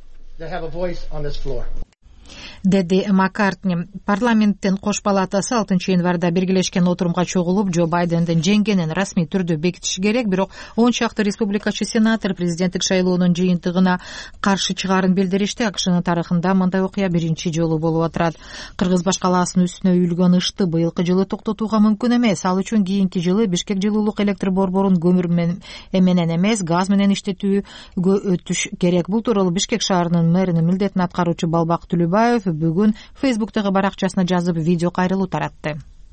деди Маккартни. Парламенттин кош палатасы 6 январда биргелешкен отурумга чогулуп, Джо Байдендин жеңгенин расмий түрдө бекитиши керек, бирок 10 чакты республикачы сенатор президенттик шайлоонун жыйынтыгына каршы чыгаарын билдиришти. АКШнын тарыхында мындай окуя биринчи жолу болуп атат. Кыргыз башкалаасынын үстүнө үйүлгөн ышты быйылкы жылы токтотууга мүмкүн эмес. Ал үчүн кийинки жылы Бишкек жылуулук электр борборун көмүр менен эмес, газ менен иштетүүгө өтүш керек. Бул тууралуу Бишкек шаарынын мэринин милдетин аткаруучу Балбак Түлүбаев бүгүн Фейсбуктагы баракчасына жазып видео кайрылуу таратты.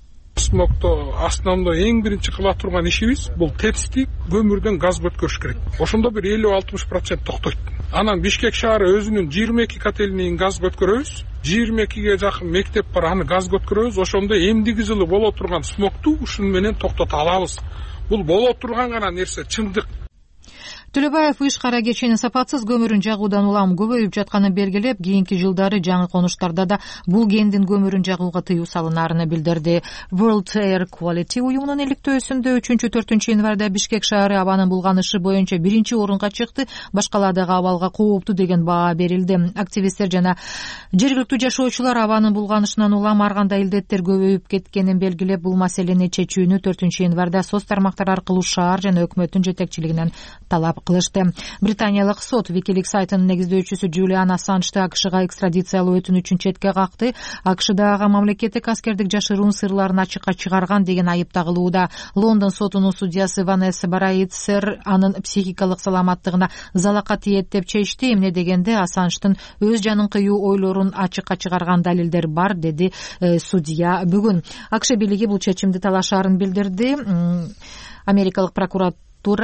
Смогто основной эң биринчи кыла турган ишибиз бул тепстик көмүрдөн газга өткөрүш керек. Ошондо бир 50-60% токтойт. Анан Бишкек шаары өзүнүн 22 котельнийин газга өткөрөбүз. 22ге жакын мектеп бар, аны газга өткөрөбүз. Ошондо эмдиги жылы боло турган смогту ушун менен токтото алабыз. Бул боло турган гана нерсе, чындык. Түлөбаев иш-кара кечени сапатсыз көмүрүн жагуудан улам көбөйүп жатканын белгилеп, кийинки жылдары жаңы конуштарда да бул кендин көмүрүн жагууга тыюу салынарын билдирди. World Air Quality уюмунун иликтөөсүндө 3-4 январда Бишкек шаары абанын булганышы боюнча 1-орунга чыкты. Башкалардагы абалга кооптуу деген баа берилди. Активисттер жана жергиликтүү жашоочулар абанын булганышынан улам ар кандай илдеттер көбөйүп кеткенин белгилеп, бул маселени чечүүнү 4 январда соц тармактар аркылуу шаар жана өкмөттүн жетекчилигинен талап кылышты. Британиялык сот Wikileaks сайтынын негиздөөчүсү Джулиан Ассанжды АКШга экстрадициялоо өтүнүчүн четке какты. АКШдагы мамлекеттик аскердик жашыруун сырларын ачыкка чыгарган деген айып тагылууда. Лондон сотунун судьясы Ванесса Бараитсер анын психикалык саламаттыгына залака тиет деп чечти. Эмне дегенде Ассанждын өз жанын кыюу ойлорун ачыкка чыгарган далилдер бар, деди судья бүгүн. АКШ бийлиги бул чечимди талашаарын билдирди. Америкалык прокуратура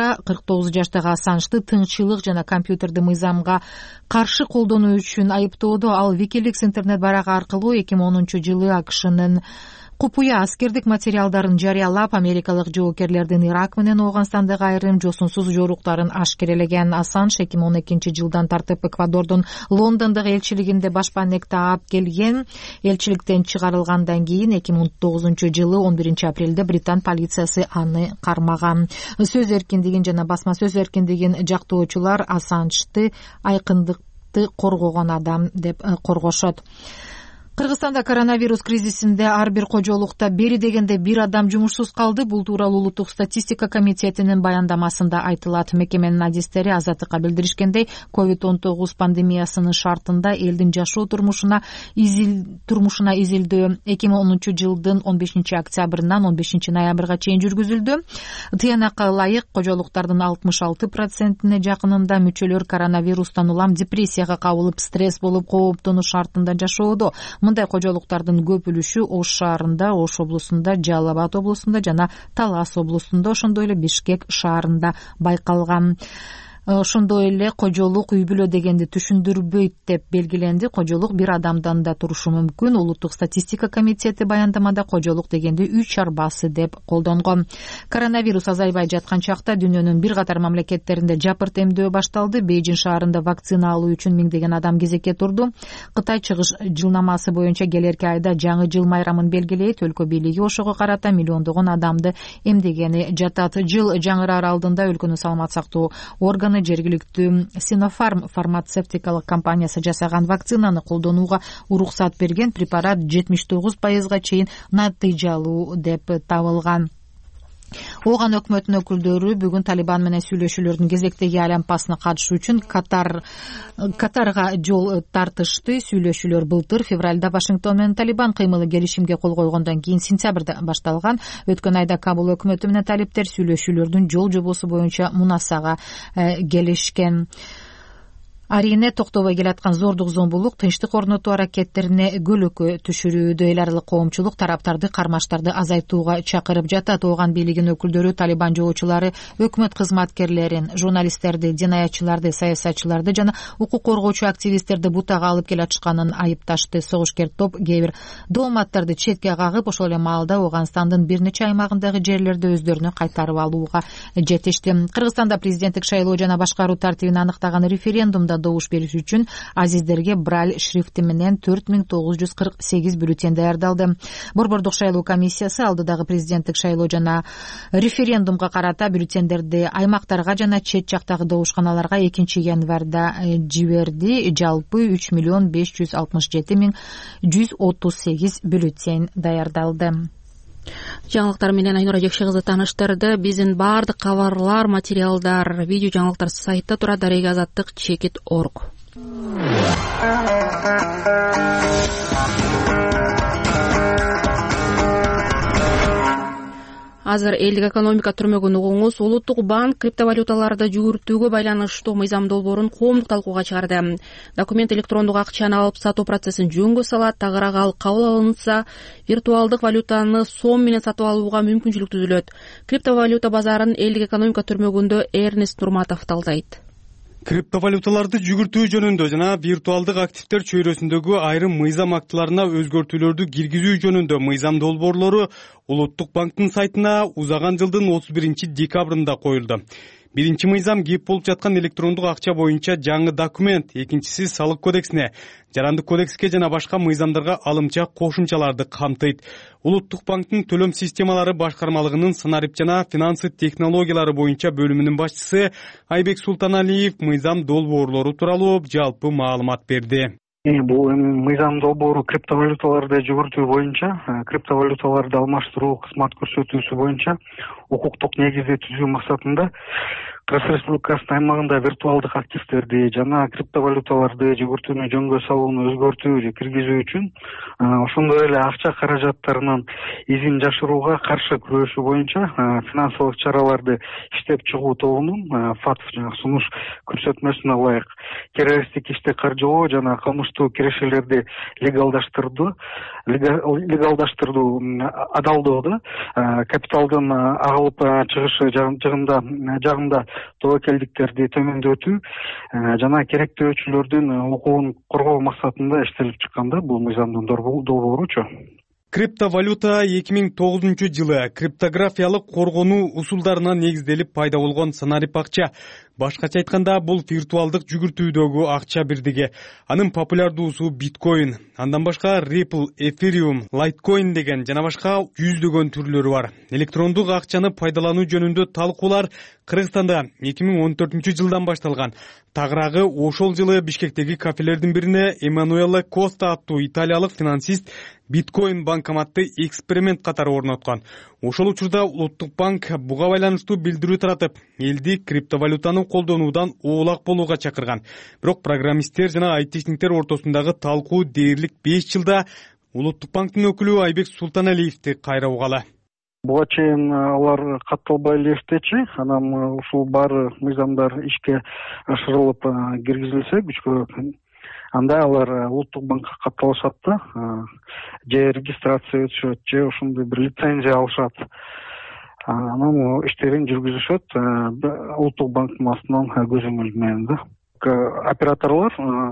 49 жаштагы Ассанжды тынччылык жана компьютерди мыйзамга каршы колдонуу үчүн айыптоодо. Ал Wikileaks интернет барагы аркылуу 2010-жылы АКШнын купуя аскердик материалдарын жарыялап, америкалык жоокерлердин Ирак менен Ооганстандагы айрым жосунсуз жоруктарын ашкерелеген. Ассанж 2012-жылдан тартып Эквадордун Лондондогу элчилигинде башпанек таап келген. Элчиликтен чыгарылгандан кийин 2009-жылы 11-апрелде британ полициясы аны кармаган. Сөз эркиндигин жана басма сөз эркиндигин жактоочулар Ассанжды айкындыкты коргогон адам деп коргошот. Кыргызстанда коронавирус кризисинде ар бир кожолукта бери дегенде бир адам жумушсуз калды. Бул тууралуу Улуттук статистика комитетинин баяндамасында айтылат. Мекеменин адистери Азаттыкка билдиришкендей, COVID-19 пандемиясынын шартында элдин жашоо турмушуна изилдөө 2010-жылдын 15-октябрынан 15-ноябрга чейин жүргүзүлдү. Тыянакка ылайык кожолуктардын 66%-ине жакынында мүчөлөр коронавирустан улам депрессияга кабылып, стресс болуп, кооптонуу шартында жашоодо. Мындай кожолуктардын көп үлүшү Ош шаарында, Ош облусунда, Жалал Абад облусунда жана Талас облусунда, ошондой эле Бишкек шаарында байкалган. Ошондой эле кожолук үй бүлө дегенди түшүндүрбөйт деп белгиленди. Кожолук бир адамдан да турушу мүмкүн. Улуттук статистика комитети баяндамада кожолук дегенди үй чарбасы деп колдонгон. Коронавирус азайбай жаткан чакта дүйнөнүн бир катар мамлекеттеринде жапырт эмдөө башталды. Бейжин шаарында вакцина алуу үчүн миңдеген адам кезекке турду. Кытай чыгыш жылнамасы боюнча келерки айда жаңы жыл майрамын белгилейт. Өлкө бийлиги ошого карата миллиондогон адамды эмдегени жатат. Жыл жаңыраар алдында өлкөнүн саламат сактоо органы жергиликтүү Sinopharm фармацевтикалык компаниясы жасаган вакцинаны колдонууга уруксат берген. Препарат 79% чейин натыйжалуу деп табылган. Ооган өкмөттүн өкүлдөрү бүгүн Талибан менен сүйлөшүүлөрдүн кезектеги айланпасына катышуу үчүн Катарга жол тартышты. Сүйлөшүүлөр былтыр февралда Вашингтон менен Талибан кыймылы келишимге кол койгондон кийин сентябрда башталган. Өткөн айда Кабул өкмөтү менен талиптер сүйлөшүүлөрдүн жол жобосу боюнча мунасага келишкен. Арине токтобой келаткан зордук зомбулук тынчтык орнотуу аракеттерине көлөкө түшүрүүдө. Эл аралык коомчулук тараптарды кармаштарды азайтууга чакырып жатат. Ооган бийлигинин өкүлдөрү Талибан жоочулары өкмөт кызматкерлерин, журналисттерди, динаятчыларды, саясатчыларды жана укук коргоочу активисттерди бутага алып келатышканын айыпташты. Согушкер топ кээ бир дооматтарды четке кагып, ошол эле маалда Ооганстандын бир нече аймагындагы жерлерди өздөрүнө кайтарып алууга жетишти. Кыргызстанда президенттик шайлоо жана башкаруу тартибин аныктаган референдумда добуш бериш үчүн азиздерге брайль шрифти менен 4948 бюллетень даярдалды. Борбордук шайлоо комиссиясы алдыдагы президенттик шайлоо жана референдумга карата бюллетендерди аймактарга жана чет жактагы добушканаларга 2-январда жиберди. Жалпы 3,567,138 бюллетень даярдалды. Жаңылыктар менен Айнура Жекше кызы тааныштырды. Биздин баардык кабарлар, материалдар, видео жаңылыктар сайтта турат. darega-azаттык.org. Азыр элдик экономика түрмөгүн угуңуз. Улуттук банк криптовалюталарды жүгүртүүгө байланыштуу мыйзам долбоорун коомдук талкууга чыгарды. Документ электрондук акчаны алып сатуу процессин жөнгө салат. Тагыраак ал кабыл алынса, виртуалдык валютаны сом менен сатып алууга мүмкүнчүлүк түзүлөт. Криптовалюта базарын элдик экономика түрмөгүндө Эрнест Нурматов талдайт. Криптовалюталарды жүгүртүү жөнүндө жана виртуалдык активдер чөйрөсүндөгү айрым мыйзам актыларына өзгөртүүлөрдү киргизүү жөнүндө мыйзам долбоорлору Улуттук банктын сайтына узаган жылдын 31-декабрында коюлду. Биринчи мыйзам кеп болуп жаткан электрондук акча боюнча жаңы документ, экинчиси салык кодексине, жарандык кодекске жана башка мыйзамдарга алымча кошумчаларды камтыйт. Улуттук банктын төлөм системалары башкармалыгынын санарип жана финансы технологиялары боюнча бөлүмүнүн башчысы Айбек Султаналиев мыйзам долбоорлору тууралуу жалпы маалымат берди. Бул мыйзам долбоору криптовалюталарды жүгүртүү боюнча, криптовалюталарды алмаштыруу кызмат көрсөтүүсү боюнча укуктук негизди түзүү максатында Кыргыз Республикасынын аймагында виртуалдык активдерди жана криптовалюталарды жүгүртүүнү жөнгө салууну өзгөртүү же киргизүү үчүн, ошондой эле акча каражаттарынын изин жашырууга каршы күрөшүү боюнча финансылык чараларды иштеп чыгуу тобунун ФАТФ жана сунуш көрсөтмөсүнө ылайык террористтик ишти каржылоо жана кылмыштуу кирешелерди легалдаштыруу адалдоодо капиталдын агылып чыгышы жагында тобокелдиктерди төмөндөтүү жана керектөөчүлөрдүн укугун коргоо максатында иштелип чыкканда бул мыйзамдын долбооручу. Криптовалюта 2009 жылы криптографиялык коргонуу усулдарына негизделип пайда болгон санарип акча. Башкача айтканда, бул виртуалдык жүгүртүүдөгү акча бирдиги. Анын популярдуусу биткоин, андан башка Ripple, Ethereum, Litecoin деген жана башка жүздөгөн түрлөрү бар. Электрондук акчаны пайдалануу жөнүндө талкуулар Кыргызстанда 2014 жылдан башталган. Тагыраагы ошол жылы Бишкектеги кафелердин бирине Эммануэле Коста аттуу италиялык финансист биткоин банкоматты эксперимент катары орноткон. Ошол учурда Улуттук банк буга байланыштуу билдирүү таратып, элди криптовалютаны колдонуудан оолак болууга чакырган. Бирок программисттер жана айтишниктер ортосундагы талкуу дээрлик 5 жылда Улуттук банктын өкүлү Айбек Султаналиевди кайра угалы. Буга чейин алар катталбай элекетечи, анан ушул баары мыйзамдар ишке ашырылып киргизилсе күчкө, анда алар Улуттук банкка катталышат да, же регистрация өтүшөт, же ошондой бир лицензия алышат. Анан иштерин жүргүзүшөт Улуттук банктын астынан көзөмөл менен да. Операторлор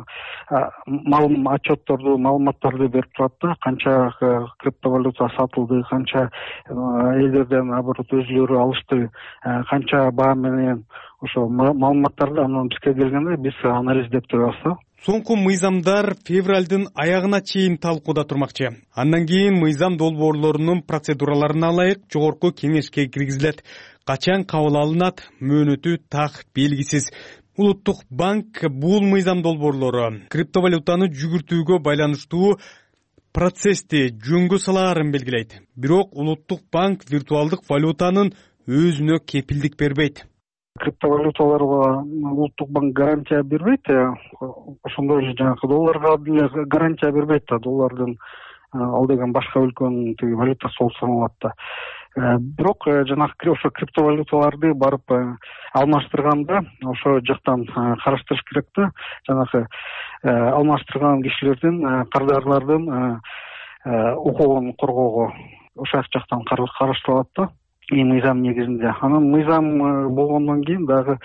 отчетторду, маалыматтарды берип турат да, канча криптовалюта сатылды, канча элдерден оборот өзүлөрү алышты, канча баа менен, ошо маалыматтарды анан бизге келгенде биз анализдеп турабыз да. Соңку мыйзамдар февралдын аягына чейин талкууда турмакчы. Андан кийин мыйзам долбоорлорунун процедураларына ылайык жогорку кеңешке киргизилет. Качан кабыл алынат, мөөнөтү так белгисиз. Улуттук банк бул мыйзам долбоорлору криптовалютаны жүгүртүүгө байланыштуу процессти жөнгө салаарын белгилейт. Бирок Улуттук банк виртуалдык валютанын өзүнө кепилдик бербейт. Криптовалюталарга Улуттук банк гарантия бербейт, ошондой эле жанагы долларга деле гарантия бербейт да, доллардын ал деген башка өлкөнүн тиги валютасы болуп саналат да. Бирок жанагы ошо криптовалюталарды барып алмаштырганда ошо жактан караштырыш керек да. Жанагы алмаштырган кишилердин, кардарлардын укугун коргоого ошол жактан караштырылат да. Мыйзам негизинде. Анан мыйзам болгондон кийин дагы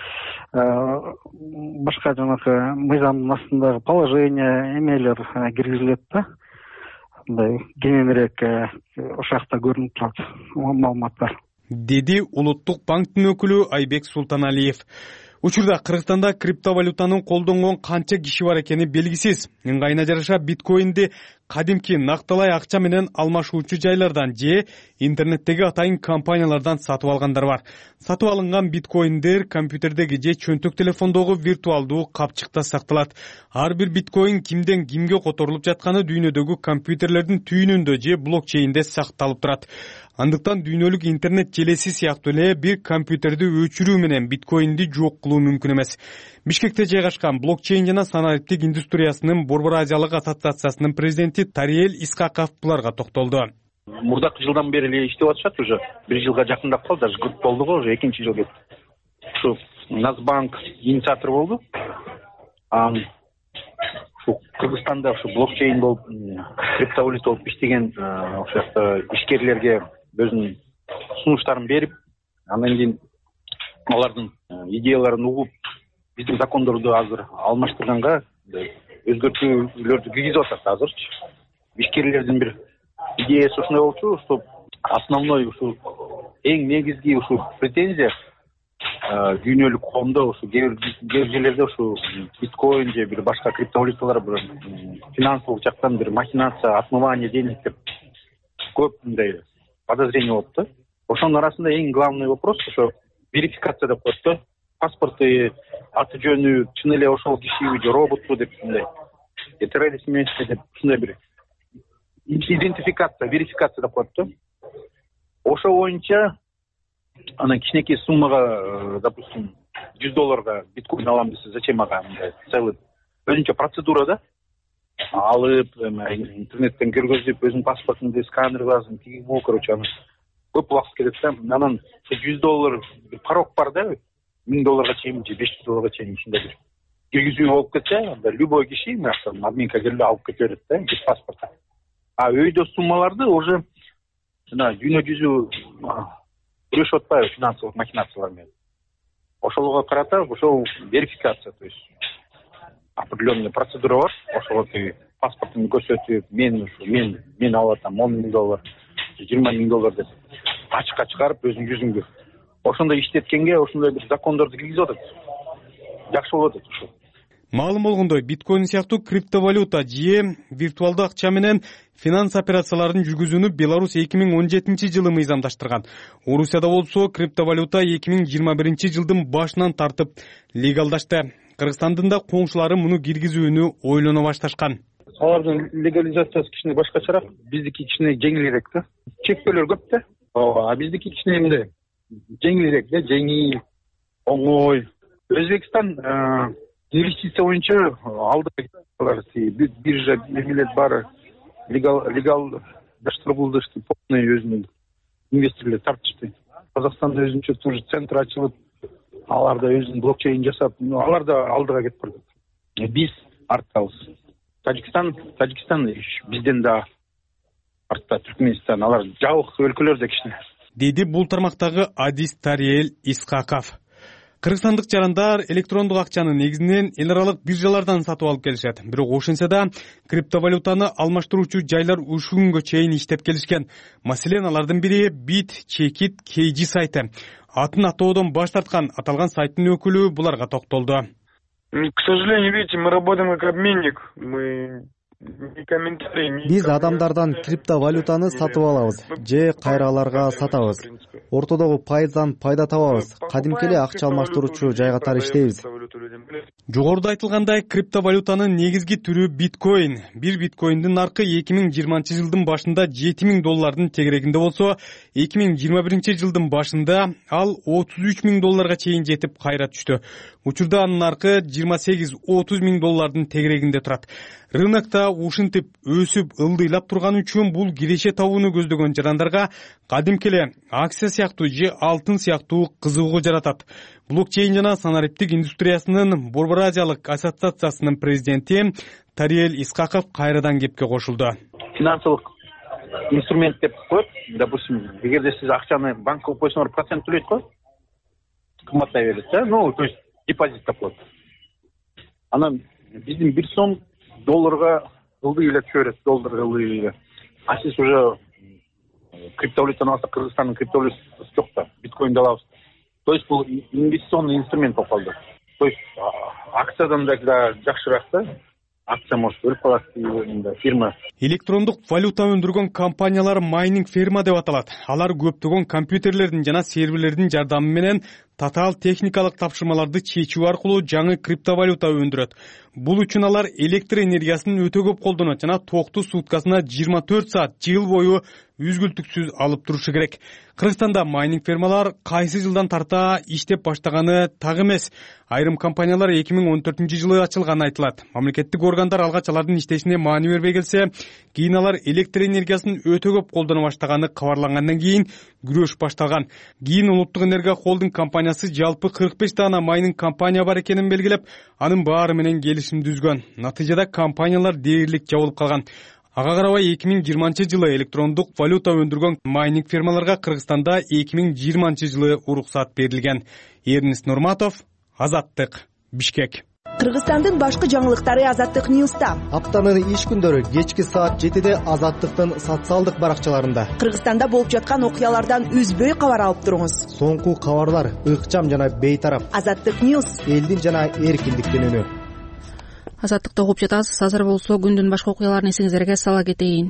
башка жанагы мыйзамдын астындагы положение, эмелер киргизилет да. Мындай кеңирээк ошол жакта көрүнүп турат маалыматтар. Деди Улуттук банктын өкүлү Айбек Султаналиев. Учурда Кыргызстанда криптовалютанын колдонгон канча киши бар экени белгисиз. Ыңгайына жараша биткоинди кадимки накталай акча менен алмашуучу жайлардан же интернеттеги атайын компаниялардан сатып алгандар бар. Сатып алынган биткоиндер компьютердеги же чөнтөк телефондогу виртуалдуу капчыкта сакталат. Ар бир биткоин кимден кимге которулуп жатканы дүйнөдөгү компьютерлердин түйүнүндө же блокчейнде сакталып турат. Андыктан дүйнөлүк интернет желеси сыяктуу эле бир компьютерди өчүрүү менен биткоинди жок кылуу мүмкүн эмес. Бишкекте жайгашкан блокчейн жана санариптик индустриясынын Борбор Азиялык ассоциациясынын президенти Тариел Исхаков буларга токтолду. Мурдакы жылдан бери эле иштеп атышат уже. Бир жылга жакындап калды, даже көп болду го, уже экинчи жыл кетти. Ушу Насбанк инициатор болду. Ушу Кыргызстанда ушу блокчейн болуп, криптовалюта болуп иштеген ошол жакта ишкерлерге өзүнүн сунуштарын берип, андан кийин алардын идеяларын угуп, биздин закондорду азыр алмаштырганга өзгөртүүлөрдү киргизип атат азырчы. Ишкерлердин бир идеясы ушундай болчу, что основной ушу эң негизги ушу претензия дүйнөлүк коомдо ушу кээ бир жерлерде ушу биткоин же бир башка криптовалюталар бир финансылык жактан бир махинация, отмывание денег деп көп мындай подозрение болот да. Ошонун арасында эң главный вопрос ошо верификация деп коет да. Паспорты, аты жөнү чын эле ошол кишиби же роботпу деп мындай террорист эмеспи деп ушундай бир идентификация, верификация деп коет да. Ошол боюнча анан кичинекей суммага, допустим, $100 биткоин алам десе, зачем ага мындай целый өзүнчө процедура да. Алып, интернеттен киргизип, өзүнүн паспортун сканер лазым, тиги бул, короче, аны көп убакыт кетет да. Анан $100 бир порог бар да, $1000 чейин же $500 чейин ушундай бир киргизүү болуп кетсе, любой киши обменка келип алып кете берет да, без паспорта. Өйдө суммаларды уже жана дүйнө жүзү күрөшүп атпайбы финансылык махинациялар менен. Ошолго карата ошол верификация, то есть определенный процедура бар. Ошого паспортун көрсөтүп, мен алып атам $10,000, $20,000 деп ачыкка чыгарып өзүнүн жүзүңдү. Ошондой иштеткенге ошондой бир закондорду киргизип атат. жакшы болуп атат ушул. Маалым болгондой, биткоин сыяктуу криптовалюта же виртуалдуу акча менен финанс операцияларын жүргүзүүнү Беларусь 2017-жылы мыйзамдаштырган. Орусияда болсо криптовалюта 2021 жылдын башынан тартып легалдашты. Кыргызстандын да коңшулары муну киргизүүнү ойлоно башташкан. Алардын легализациясы кичине башкачараак, биздики кичине жеңилирээк да. Чектөөлөр көп да. А биздики кичине эмне жеңилирээк да, жеңил, оңой. Өзбекстан инвестиция боюнча алдыалар биржа эмелер баары легалдаштырылды, полный өзүнүн инвесторлор тартышты. Казакстанда өзүнчө тоже центр ачылып, аларда өзүнүн блокчейн жасап, алар да алдыга кетип барат. Биз арттабыз. Тажикстан бизден да артта, Түркменстан, алар жабык өлкөлөрдө кичине. Деди бул тармактагы Адис Тариел Исхаков. Кыргызстандык жарандар электрондук акчаны негизинен эл аралык биржалардан сатып алып келишет. Бирок ошентсе да криптовалютаны алмаштыруучу жайлар ушул күнгө чейин иштеп келишкен. Маселен, алардын бири BitCheckit KG сайты. Атын атоодон баш тарткан аталган сайттын өкүлү буларга токтолду. К сожалению, видите, мы работаем как обменник. Биз адамдардан криптовалютаны сатып алабыз же кайра аларга сатабыз. Ортодогу пайыздан пайда табабыз. Кадимки эле акча алмаштыруучу жай катары иштейбиз. Жогоруда айтылгандай, криптовалютанын негизги түрү биткоин. Бир биткоиндин наркы 2020 жылдын башында $7,000 тегерегинде болсо, 2021 жылдын башында ал $33,000 чейин жетип кайра түштү. Учурда анын наркы $28-30,000 тегерегинде турат. Рынокто ушинтип өсүп ылдыйлап турган үчүн бул киреше табууну көздөгөн жарандарга кадимки эле акция сыяктуу же алтын сыяктуу кызыгуу жаратат. Блокчейн жана санариптик индустриясынын Борбор Азиялык ассоциациясынын президенти Тариел Исхаков кайрадан кепке кошулду. Финансылык инструмент деп коет. Допустим, эгерде сиз акчаны банкка койсоңор процент төлөйт го. Кымбаттай берет, то есть депозит деп коет. Анан биздин $1 долларга ылдый эле чөйрөт, долларга ылдый эле. А сиз уже криптовалютаны алсак, Кыргызстандын криптовалютасы жок да, биткоинди алабыз. То есть бул инвестиционный инструмент болуп калды. То есть акциядан да жакшыраак да. Акция может өлүп калат, фирма. Электрондук валюта өндүргөн компаниялар майнинг фирма деп аталат. Алар көптөгөн компьютерлердин жана серверлердин жардамы менен татаал техникалык тапшырмаларды чечүү аркылуу жаңы криптовалюта өндүрөт. Бул үчүн алар электр энергиясын өтө көп колдонот жана токту суткасына 24 саат жыл бою үзгүлтүксүз алып турушу керек. Кыргызстанда майнинг фирмалар кайсы жылдан тарта иштеп баштаганы так эмес. Айрым компаниялар 2014 жылы ачылганы айтылат. Мамлекеттик органдар алгач алардын иштешине маани бербей келсе, кийин алар электр энергиясын өтө көп колдоно баштаганы кабарлангандан кийин күрөш башталган. Кийин Улуттук энергия холдинг компаниясы жалпы 45 даана майнинг компания бар экенин белгилеп, анын баары менен келишим түзгөн. Натыйжада компаниялар дээрлик жабылып калган. Ага карабай 2020 жылы электрондук валюта өндүргөн майнинг фирмаларга Кыргызстанда 2020 жылы уруксат берилген. Эрнест Нурматов, Азаттык, Бишкек. Кыргызстандын башкы жаңылыктары Азаттык Ньюста. Аптанын иш күндөрү кечки саат 7-де Азаттыктын социалдык баракчаларында. Кыргызстанда болуп жаткан окуялардан үзбөй кабар алып туруңуз. Соңку кабарлар ыкчам жана бейтарап. Азаттык Ньюс. Элдин жана эркиндиктин үнү. Азаттыкты угуп жатасыз. Азыр болсо күндүн башка окуяларын эсиңиздерге сала кетейин.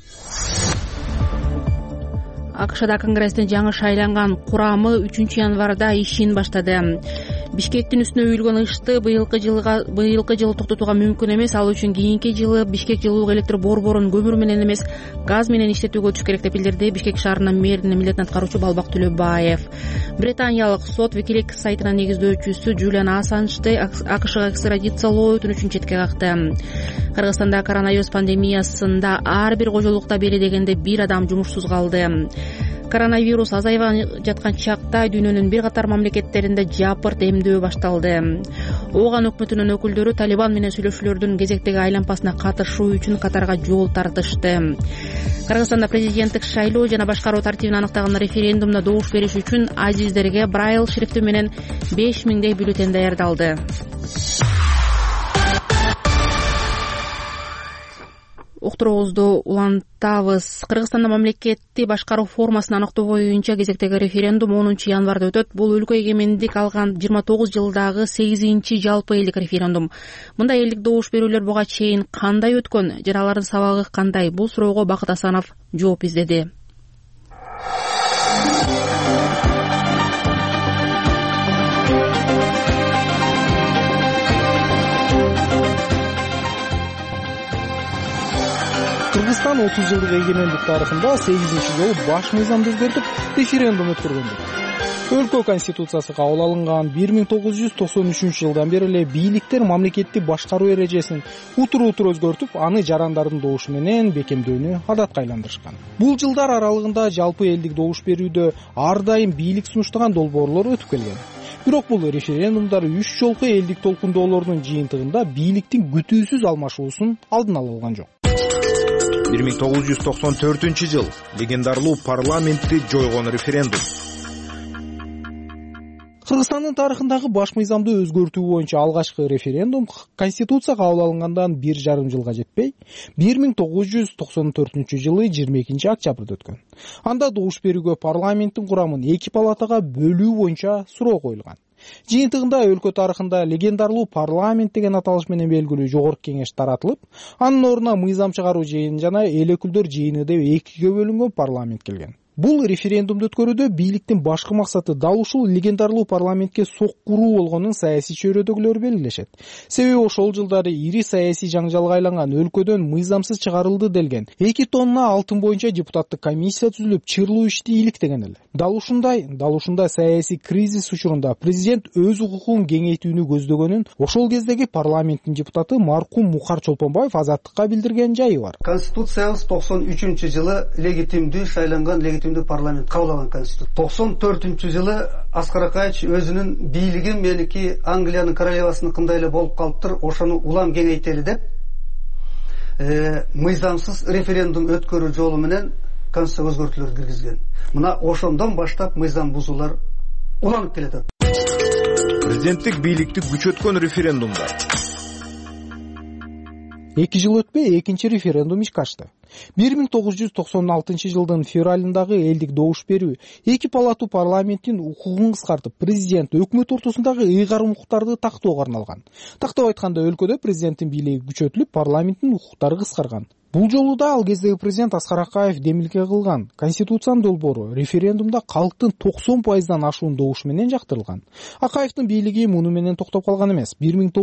АКШда Конгресстин жаңы шайланган курамы 3 январда ишин баштады. Бишкектин үстүнө үйүлгөн ышты быйылкы жылы токтотууга мүмкүн эмес. Ал үчүн кийинки жылы Бишкек жылуулук электр борборун көмүр менен эмес, газ менен иштетүүгө түшүш керек деп билдирди Бишкек шаарынын мэринин милдетин аткаруучу Балбак Төлөбаев. Британиялык сот Wikileaks сайтынын негиздөөчүсү Джулиан Ассанжды АКШга экстрадициялоо өтүнүчүн четке какты. Кыргызстанда коронавирус пандемиясында ар бир кожолукта бери дегенде 1 адам жумушсуз калды. Коронавирус азайбай жаткан чакта дүйнөнүн бир катар мамлекеттеринде жапырт эмдөө башталды. Ооган өкмөтүнүн өкүлдөрү Талибан менен сүйлөшүүлөрдүн кезектеги айлампасына катышуу үчүн Катарга жол тартышты. Кыргызстанда президенттик шайлоо жана башкаруу тартибин аныктаган референдумда добуш бериш үчүн азиздерге Braille шрифти менен 5000 бюллетень даярдалды. уктуруубузду улантабыз. Кыргызстанда мамлекетти башкаруу формасын аныктоо боюнча кезектеги референдум 10 январда өтөт. Бул өлкө эгемендик алган 29 жылдагы 8 жалпы элдик референдум. Мындай элдик добуш берүүлөр буга чейин кандай өткөн жана алардын сабагы кандай? Бул суроого Бакыт Асанов жооп издеди. Кыргызстан 30 жылдык эгемендик тарыхында 8 жолу баш мыйзамды өзгөртүп референдум өткөргөндү. Өлкө конституциясы кабыл алынган 1993 жылдан бери эле бийликтер мамлекетти башкаруу эрежесин утур-утур өзгөртүп, аны жарандардын добушу менен бекемдөөнү адатка айландырышкан. Бул жылдар аралыгында жалпы элдик добуш берүүдө ар дайым бийлик сунуштаган долбоорлор өтүп келген. Бирок бул референдумдар 3 жолку элдик толкундоолордун жыйынтыгында бийликтин күтүүсүз алмашуусун алдын ала алган жок. 1994 жыл легендарлуу парламентти жойгон референдум. Кыргызстандын тарыхындагы баш мыйзамды өзгөртүү боюнча алгачкы референдум конституция кабыл алынгандан 1,5 жылга жетпей 1994 жылы 22 октябрда өткөн. Анда добуш берүүгө парламенттин курамын 2 палатага бөлүү боюнча суроо коюлган. Жыйынтыгында өлкө тарыхында легендарлуу парламент деген аталыш менен белгилүү жогорку кеңеш таратылып, анын ордуна мыйзам чыгаруу жыйыны жана эл өкүлдөр жыйыны деп экиге бөлүнгөн парламент келген. Бул референдумду өткөрүүдө бийликтин башкы максаты дал ушул легендарлуу парламентке соккуруу болгонун саясий чөйрөдөгүлөр белгилешет. Себеби ошол жылдары ири саясий жаңжалга айланган өлкөдөн мыйзамсыз чыгарылды делген 2 тонна алтын боюнча депутаттык комиссия түзүлүп, чырлуу ишти иликтеген эле. Дал ушундай саясий кризис учурунда президент өз укугун кеңейтүүнү көздөгөнүн ошол кездеги парламенттин депутаты маркум Мухар Чолпонбаев Азаттыкка билдирген жайы бар. Конституциябыз 93 жылы легитимдүү шайланган парламент кабыл алган конституция. 94 жылы Аскар Акаевич өзүнүн бийлигин меники Англиянын королевасыныкындай эле болуп калыптыр, ошону улам кеңейтели деп мыйзамсыз референдум өткөрүү жолу менен конституция өзгөртүүлөрдү киргизген. Мына ошондон баштап мыйзам бузуулар уланып келатат. Президенттик бийликти күчөткөн референдумдар. 2 жыл өтпөй экинчи референдум ишке ашты. 1996 жылдын февралындагы элдик добуш берүү 2 палатуу парламенттин укугун кыскартып, президент өкмөт ортосундагы ыйгарым укуктарды тактоого арналган. Тактап айтканда өлкөдө президенттин бийлиги күчөтүлүп, парламенттин укуктары кыскарган. Бул жолу да ал кездеги президент Аскар Акаев демилге кылган конституциянын долбоору референдумда калктын 90%дан ашуун добуш менен жактырылган. Акаевдин бийлиги муну менен токтоп калган эмес.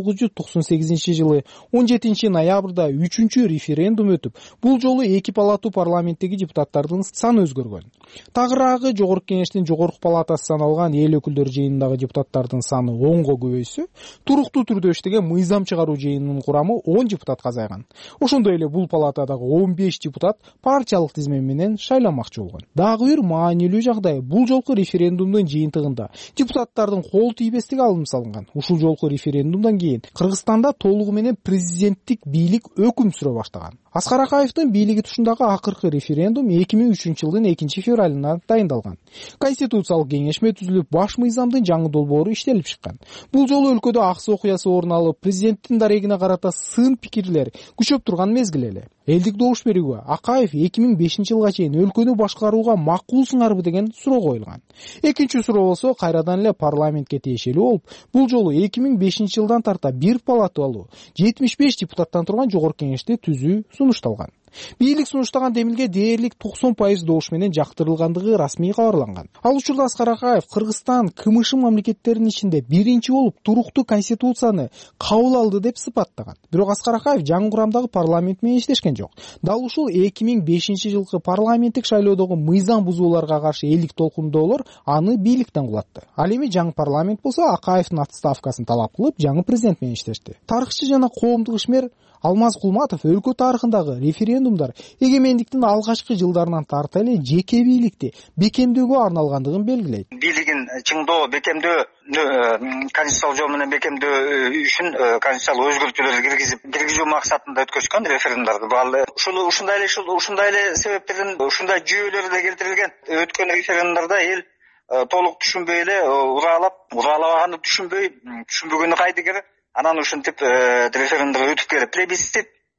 1998 жылы 17 ноябрда 3-чү референдум өтүп, бул жолу 2 палатуу парламенттеги депутаттардын саны өзгөргөн. Тагыраагы жогорку кеңештин жогорку палатасы саналган эл өкүлдөр жыйынындагы депутаттардын саны 10го көбөйсө, туруктуу түрдө иштеген мыйзам чыгаруу жыйынынын курамы 10 депутатка азайган. Ошондой эле бул палатадагы 15 депутат партиялык тизме менен шайланмакчы болгон. Дагы бир маанилүү жагдай, бул жолку референдумдун жыйынтыгында депутаттардын кол тийбестиги алынып салынган. Ушул жолку референдумдан кийин Кыргызстанда толугу менен президенттик бийлик өкүм сүрө баштаган. Аскар Акаевдин бийлиги тушундагы акыркы референдум 2003 жылдын 2 февралында дайындалган. Конституциялык кеңешме түзүлүп, баш мыйзамдын жаңы долбоору иштелип чыккан. Бул жолу өлкөдө аксы окуясы орун алып, президенттин дарегине карата сын пикирлер күчөп турган мезгил эле. Элдик добуш берүүгө Акаев 2005 жылга чейин өлкөнү башкарууга макулсуңарбы деген суроо коюлган. Экинчи суроо болсо кайрадан эле парламентке тиешелүү болуп, бул жолу 2005 жылдан тарта бир палаталуу 75 депутаттан турган жогорку кеңешти түзүү сунушталган. Бийлик сунуштаган демилге дээрлик 90% добуш менен жактырылгандыгы расмий кабарланган. Ал учурда Аскар Акаев Кыргызстан КМШ мамлекеттеринин ичинде биринчи болуп туруктуу конституцияны кабыл алды деп сыпаттаган. Бирок Аскар Акаев жаңы курамдагы парламент менен иштешкен жок. Дал ушул 2005 жылкы парламенттик шайлоодогу мыйзам бузууларга каршы элдик толкундоолор аны бийликтен кулатты. Ал эми жаңы парламент болсо Акаевдин отставкасын талап кылып, жаңы президент менен иштешти. Тарыхчы жана коомдук ишмер Алмаз Кулматов өлкө тарыхындагы референдумдар эгемендиктин алгачкы жылдарынан тарта эле жеке бийликти бекемдөөгө арналгандыгын белгилейт. Бийлигин чыңдоо, бекемдөө, конституциялык жол менен бекемдөө үчүн конституциялык өзгөртүүлөрдү киргизүү максатында өткөзгөн референдумдарды. Ал ушундай эле себептерден ушундай жүйөлөр да келтирилген. Өткөн референдумдарда эл толук түшүнбөй эле уралабаганы түшүнбөгөнү кайдыгер анан ушинтип референдумга өтүп келип плебисцит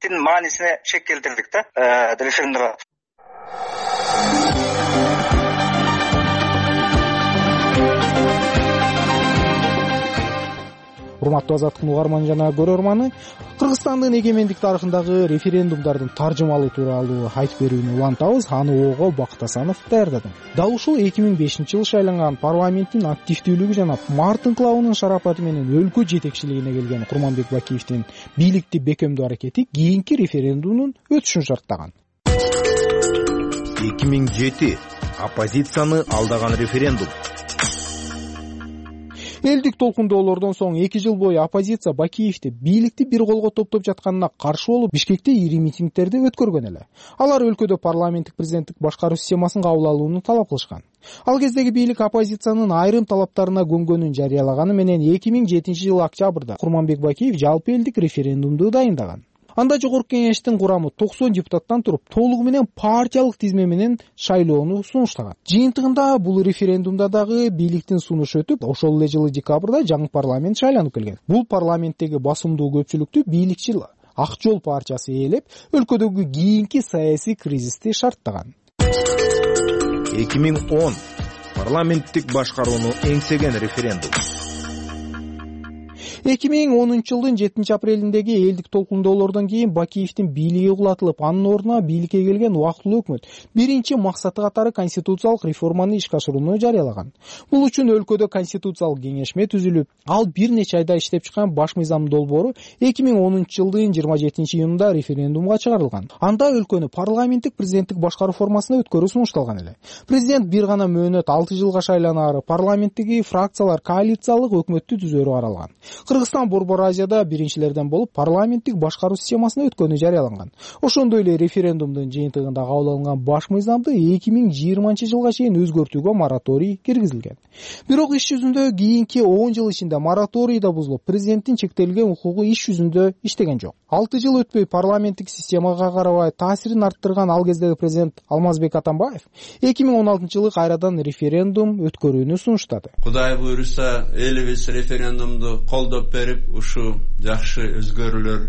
парламенттин маанисине шек келтирдик да референдумга. урматтуу азаттыктын угарманы жана көрөрманы, Кыргызстандын эгемендик тарыхындагы референдумдардын таржымалы тууралуу айтып берүүнү улантабыз. Аны ого Бакыт Асанов даярдады. Дал ушул 2005-жылы шайланган парламенттин активдүүлүгү жана март инкылабынын шарапаты менен өлкө жетекчилигине келген Курманбек Бакиевдин бийликти бекемдөө аракети кийинки референдумдун өтүшүн шарттаган. 2007 оппозицияны алдаган референдум. Элдик толкундоолордон соң 2 жыл бою оппозиция Бакиевди бийликти бир колго топтоп жатканына каршы болуп, Бишкекте ири митингдерди өткөргөн эле. Алар өлкөдө парламенттик президенттик башкаруу системасын кабыл алууну талап кылышкан. Ал кездеги бийлик оппозициянын айрым талаптарына көнгөнүн жарыялаганы менен 2007-жылы октябрда Курманбек Бакиев жалпы элдик референдумду дайындаган. Анда жогорку кеңештин курамы 90 депутаттан туруп, толугу менен партиялык тизме менен шайлоону сунуштаган. Жыйынтыгында бул референдумда дагы бийликтин сунушу өтүп, ошол эле жылы декабрда жаңы парламент шайланып келген. Бул парламенттеги басымдуу көпчүлүктү бийликчил Ак жол партиясы ээлеп, өлкөдөгү кийинки саясий кризисти шарттаган. 2010 парламенттик башкарууну эңсеген референдум. 2010-жылдын 7-апрелиндеги элдик толкундоолордон кийин Бакиевдин бийлиги кулатылып, анын ордуна бийликке келген убактылуу өкмөт биринчи максаты катары конституциялык реформаны ишке ашырууну жарыялаган. Бул үчүн өлкөдө конституциялык кеңешме түзүлүп, ал бир нече айда иштеп чыккан баш мыйзам долбоору 2010-жылдын 27-июнунда референдумга чыгарылган. Анда өлкөнү парламенттик президенттик башкаруу формасына өткөрүү сунушталган эле. Президент бир гана мөөнөт 6 жылга шайланаары парламенттеги фракциялар коалициялык өкмөттү түзөрү каралган. Кыргызстан Борбор Азияда биринчилерден болуп парламенттик башкаруу системасына өткөнү жарыяланган. Ошондой эле референдумдун жыйынтыгында кабыл алынган баш мыйзамды 2020-жылга чейин өзгөртүүгө мораторий киргизилген. Бирок иш жүзүндө кийинки 10 жыл ичинде мораторий да бузулуп, президенттин чектелген укугу иш жүзүндө иштеген жок. 6 жыл өтпөй парламенттик системага карабай таасирин арттырган ал кездеги президент Алмазбек Атамбаев 2016-жылы кайрадан референдум өткөрүүнү сунуштады. Кудай буйруса, элибиз референдумду колдоп берип, ушу жакшы өзгөрүүлөр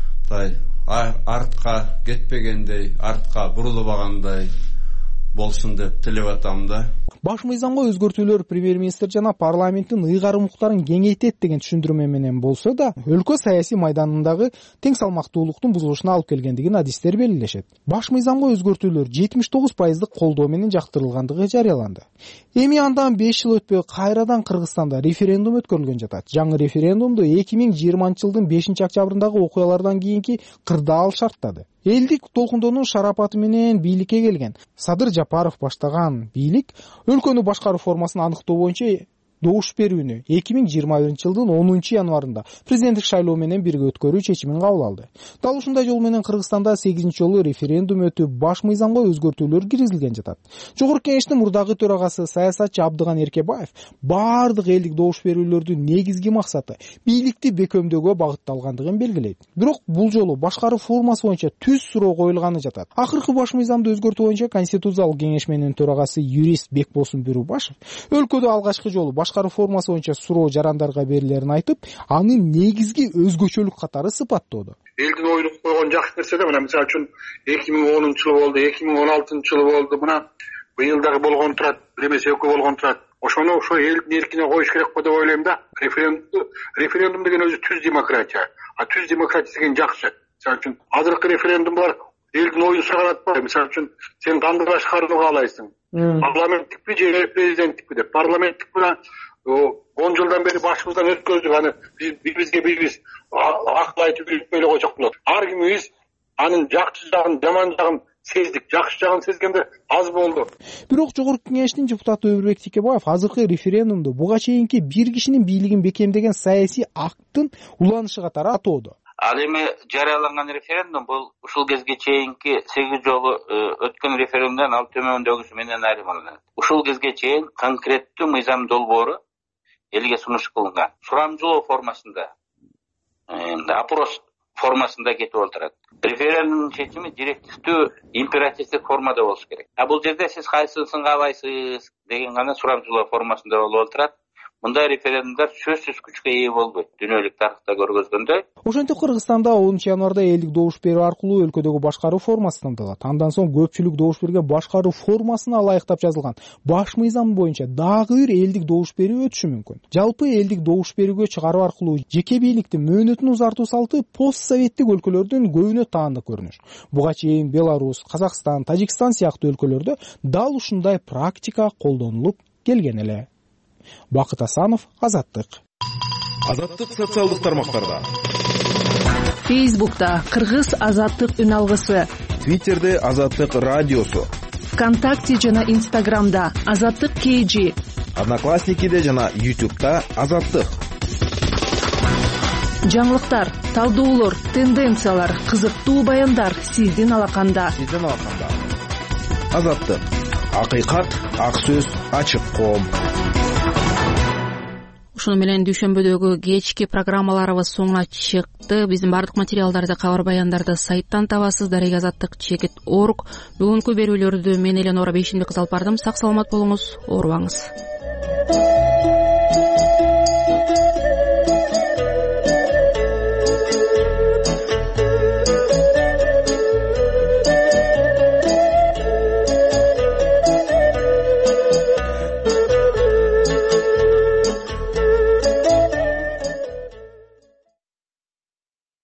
артка кетпегендей, артка бурулбагандай болсун деп тилеп атам да. Баш мыйзамга өзгөртүүлөр премьер-министр жана парламенттин ыйгарым укуктарын кеңейтет деген түшүндүрмө менен болсо да, өлкө саясий майданындагы тең салмактуулуктун бузулушуна алып келгендигин адистер белгилешет. Баш мыйзамга өзгөртүүлөр 79% колдоо менен жактырылгандыгы жарыяланды. Эми андан 5 жыл өтпөй кайрадан Кыргызстанда референдум өткөрүлгөн жатат. Жаңы референдумду 2020-жылдын 5-октябрындагы окуялардан кийинки кырдаал шарттады. Элдик толкундоонун шарапаты менен бийликке келген Садыр Жапаров баштаган бийлик өлкөнү башкаруу формасын аныктоо боюнча добуш берүүнү 2021-жылдын 10 январында президенттик шайлоо менен бирге өткөрүү чечимин кабыл алды. Дал ушундай жол менен Кыргызстанда 8 жолу референдум өтүп, баш мыйзамга өзгөртүүлөр киргизилген жатат. Жогорку кеңештин мурдагы төрагасы саясатчы Абдыган Эркебаев баардык элдик добуш берүүлөрдүн негизги максаты бийликти бекемдөөгө багытталгандыгын белгилейт. Бирок бул жолу башкаруу формасы боюнча түз суроо коюлганы жатат. Акыркы баш мыйзамды өзгөртүү боюнча конституциялык кеңешменин төрагасы юрист Бекбосун Бирубашев өлкөдө алгачкы жолу башкаруу формасы боюнча суроо жарандарга берилерин айтып, аны негизги өзгөчөлүк катары сыпаттоодо. Элдин оюна койгон жакшы нерсе да мына мисалы үчүн 2010-жылы болду, 2016-жылы болду, мына быйыл дагы болгон турат, бир эмес экөө болгон турат. Ошону ошо элдин эркине коюш керек го деп ойлойм да. Референдум деген өзү түз демократия. А түз демократия деген жакшы. Мисалы үчүн азыркы референдумдар элдин оюн сураган атпайбы. Мисалы үчүн сен кандай башкарууну каалайсың? Парламенттикпи же президенттикпи деп. Парламенттик менен 10 жылдан бери башыбыздан өткөздүк, аны бирибизге бирибиз акыл айтып үйрөтпөй эле койсок болот. Ар кимибиз анын жакшы жагын, жаман жагын сездик. Жакшы жагын сезгенде аз болду. Бирок жогорку кеңештин депутаты Өмүрбек Текебаев азыркы референдумду буга чейинки бир кишинин бийлигин бекемдеген саясий акттын уланышы катары атоодо. Ал эми жарыяланган референдум бул ушул кезге чейинки 8 жолу өткөн референдумдан ал төмөндөгүсү менен айырмаланат. Ушул кезге чейин конкреттүү мыйзам долбоору элге сунуш кылынган. Сурамжылоо формасында, опрос формасында кетип отурат. Референдум чечими директивдүү, императивдик формада болуш керек. Бул жерде сиз кайсысын каалайсыз деген гана сурамжылоо формасында болуп отурат. мындай референдумдар сөзсүз күчкө ээ болбойт дүйнөлүк тарыхта көргөзгөндөй. Ошентип Кыргызстанда 10 январда элдик добуш берүү аркылуу өлкөдөгү башкаруу формасы тандалат. Андан соң көпчүлүк добуш берген башкаруу формасына ылайыктап жазылган баш мыйзам боюнча дагы бир элдик добуш берүү өтүшү мүмкүн. Жалпы элдик добуш берүүгө чыгаруу аркылуу жеке бийликтин мөөнөтүн узартуу салты постсоветтик өлкөлөрдүн көбүнө таандык көрүнүш. Буга чейин Беларусь, Казакстан, Тажикстан сыяктуу өлкөлөрдө дал ушундай практика колдонулуп келген эле. Бакыт Асанов, Азаттык. Азаттык социалдык тармактарда. Фейсбукта Кыргыз Азаттык үн алгысы, Твиттерде Азаттык радиосу, ВКонтакте жана Инстаграмда Азаттык KG, Одноклассникиде жана YouTube'да Азаттык. Жаңылыктар, талдоолор, тенденциялар, кызыктуу баяндар сиздин алаканда. Азаттык. Акыйкат, ак сөз, ачык коом. Ушуну менен дүйшөмбөдөгү кечки программаларыбыз соңуна чыкты. Биздин бардык материалдарды, кабар баяндарды сайттан табасыз. daragazattыk.org. Бүгүнкү берүүлөрдү мен Эленора Бейшимбек алып бардым. Сак саламат болуңуз, оорубаңыз.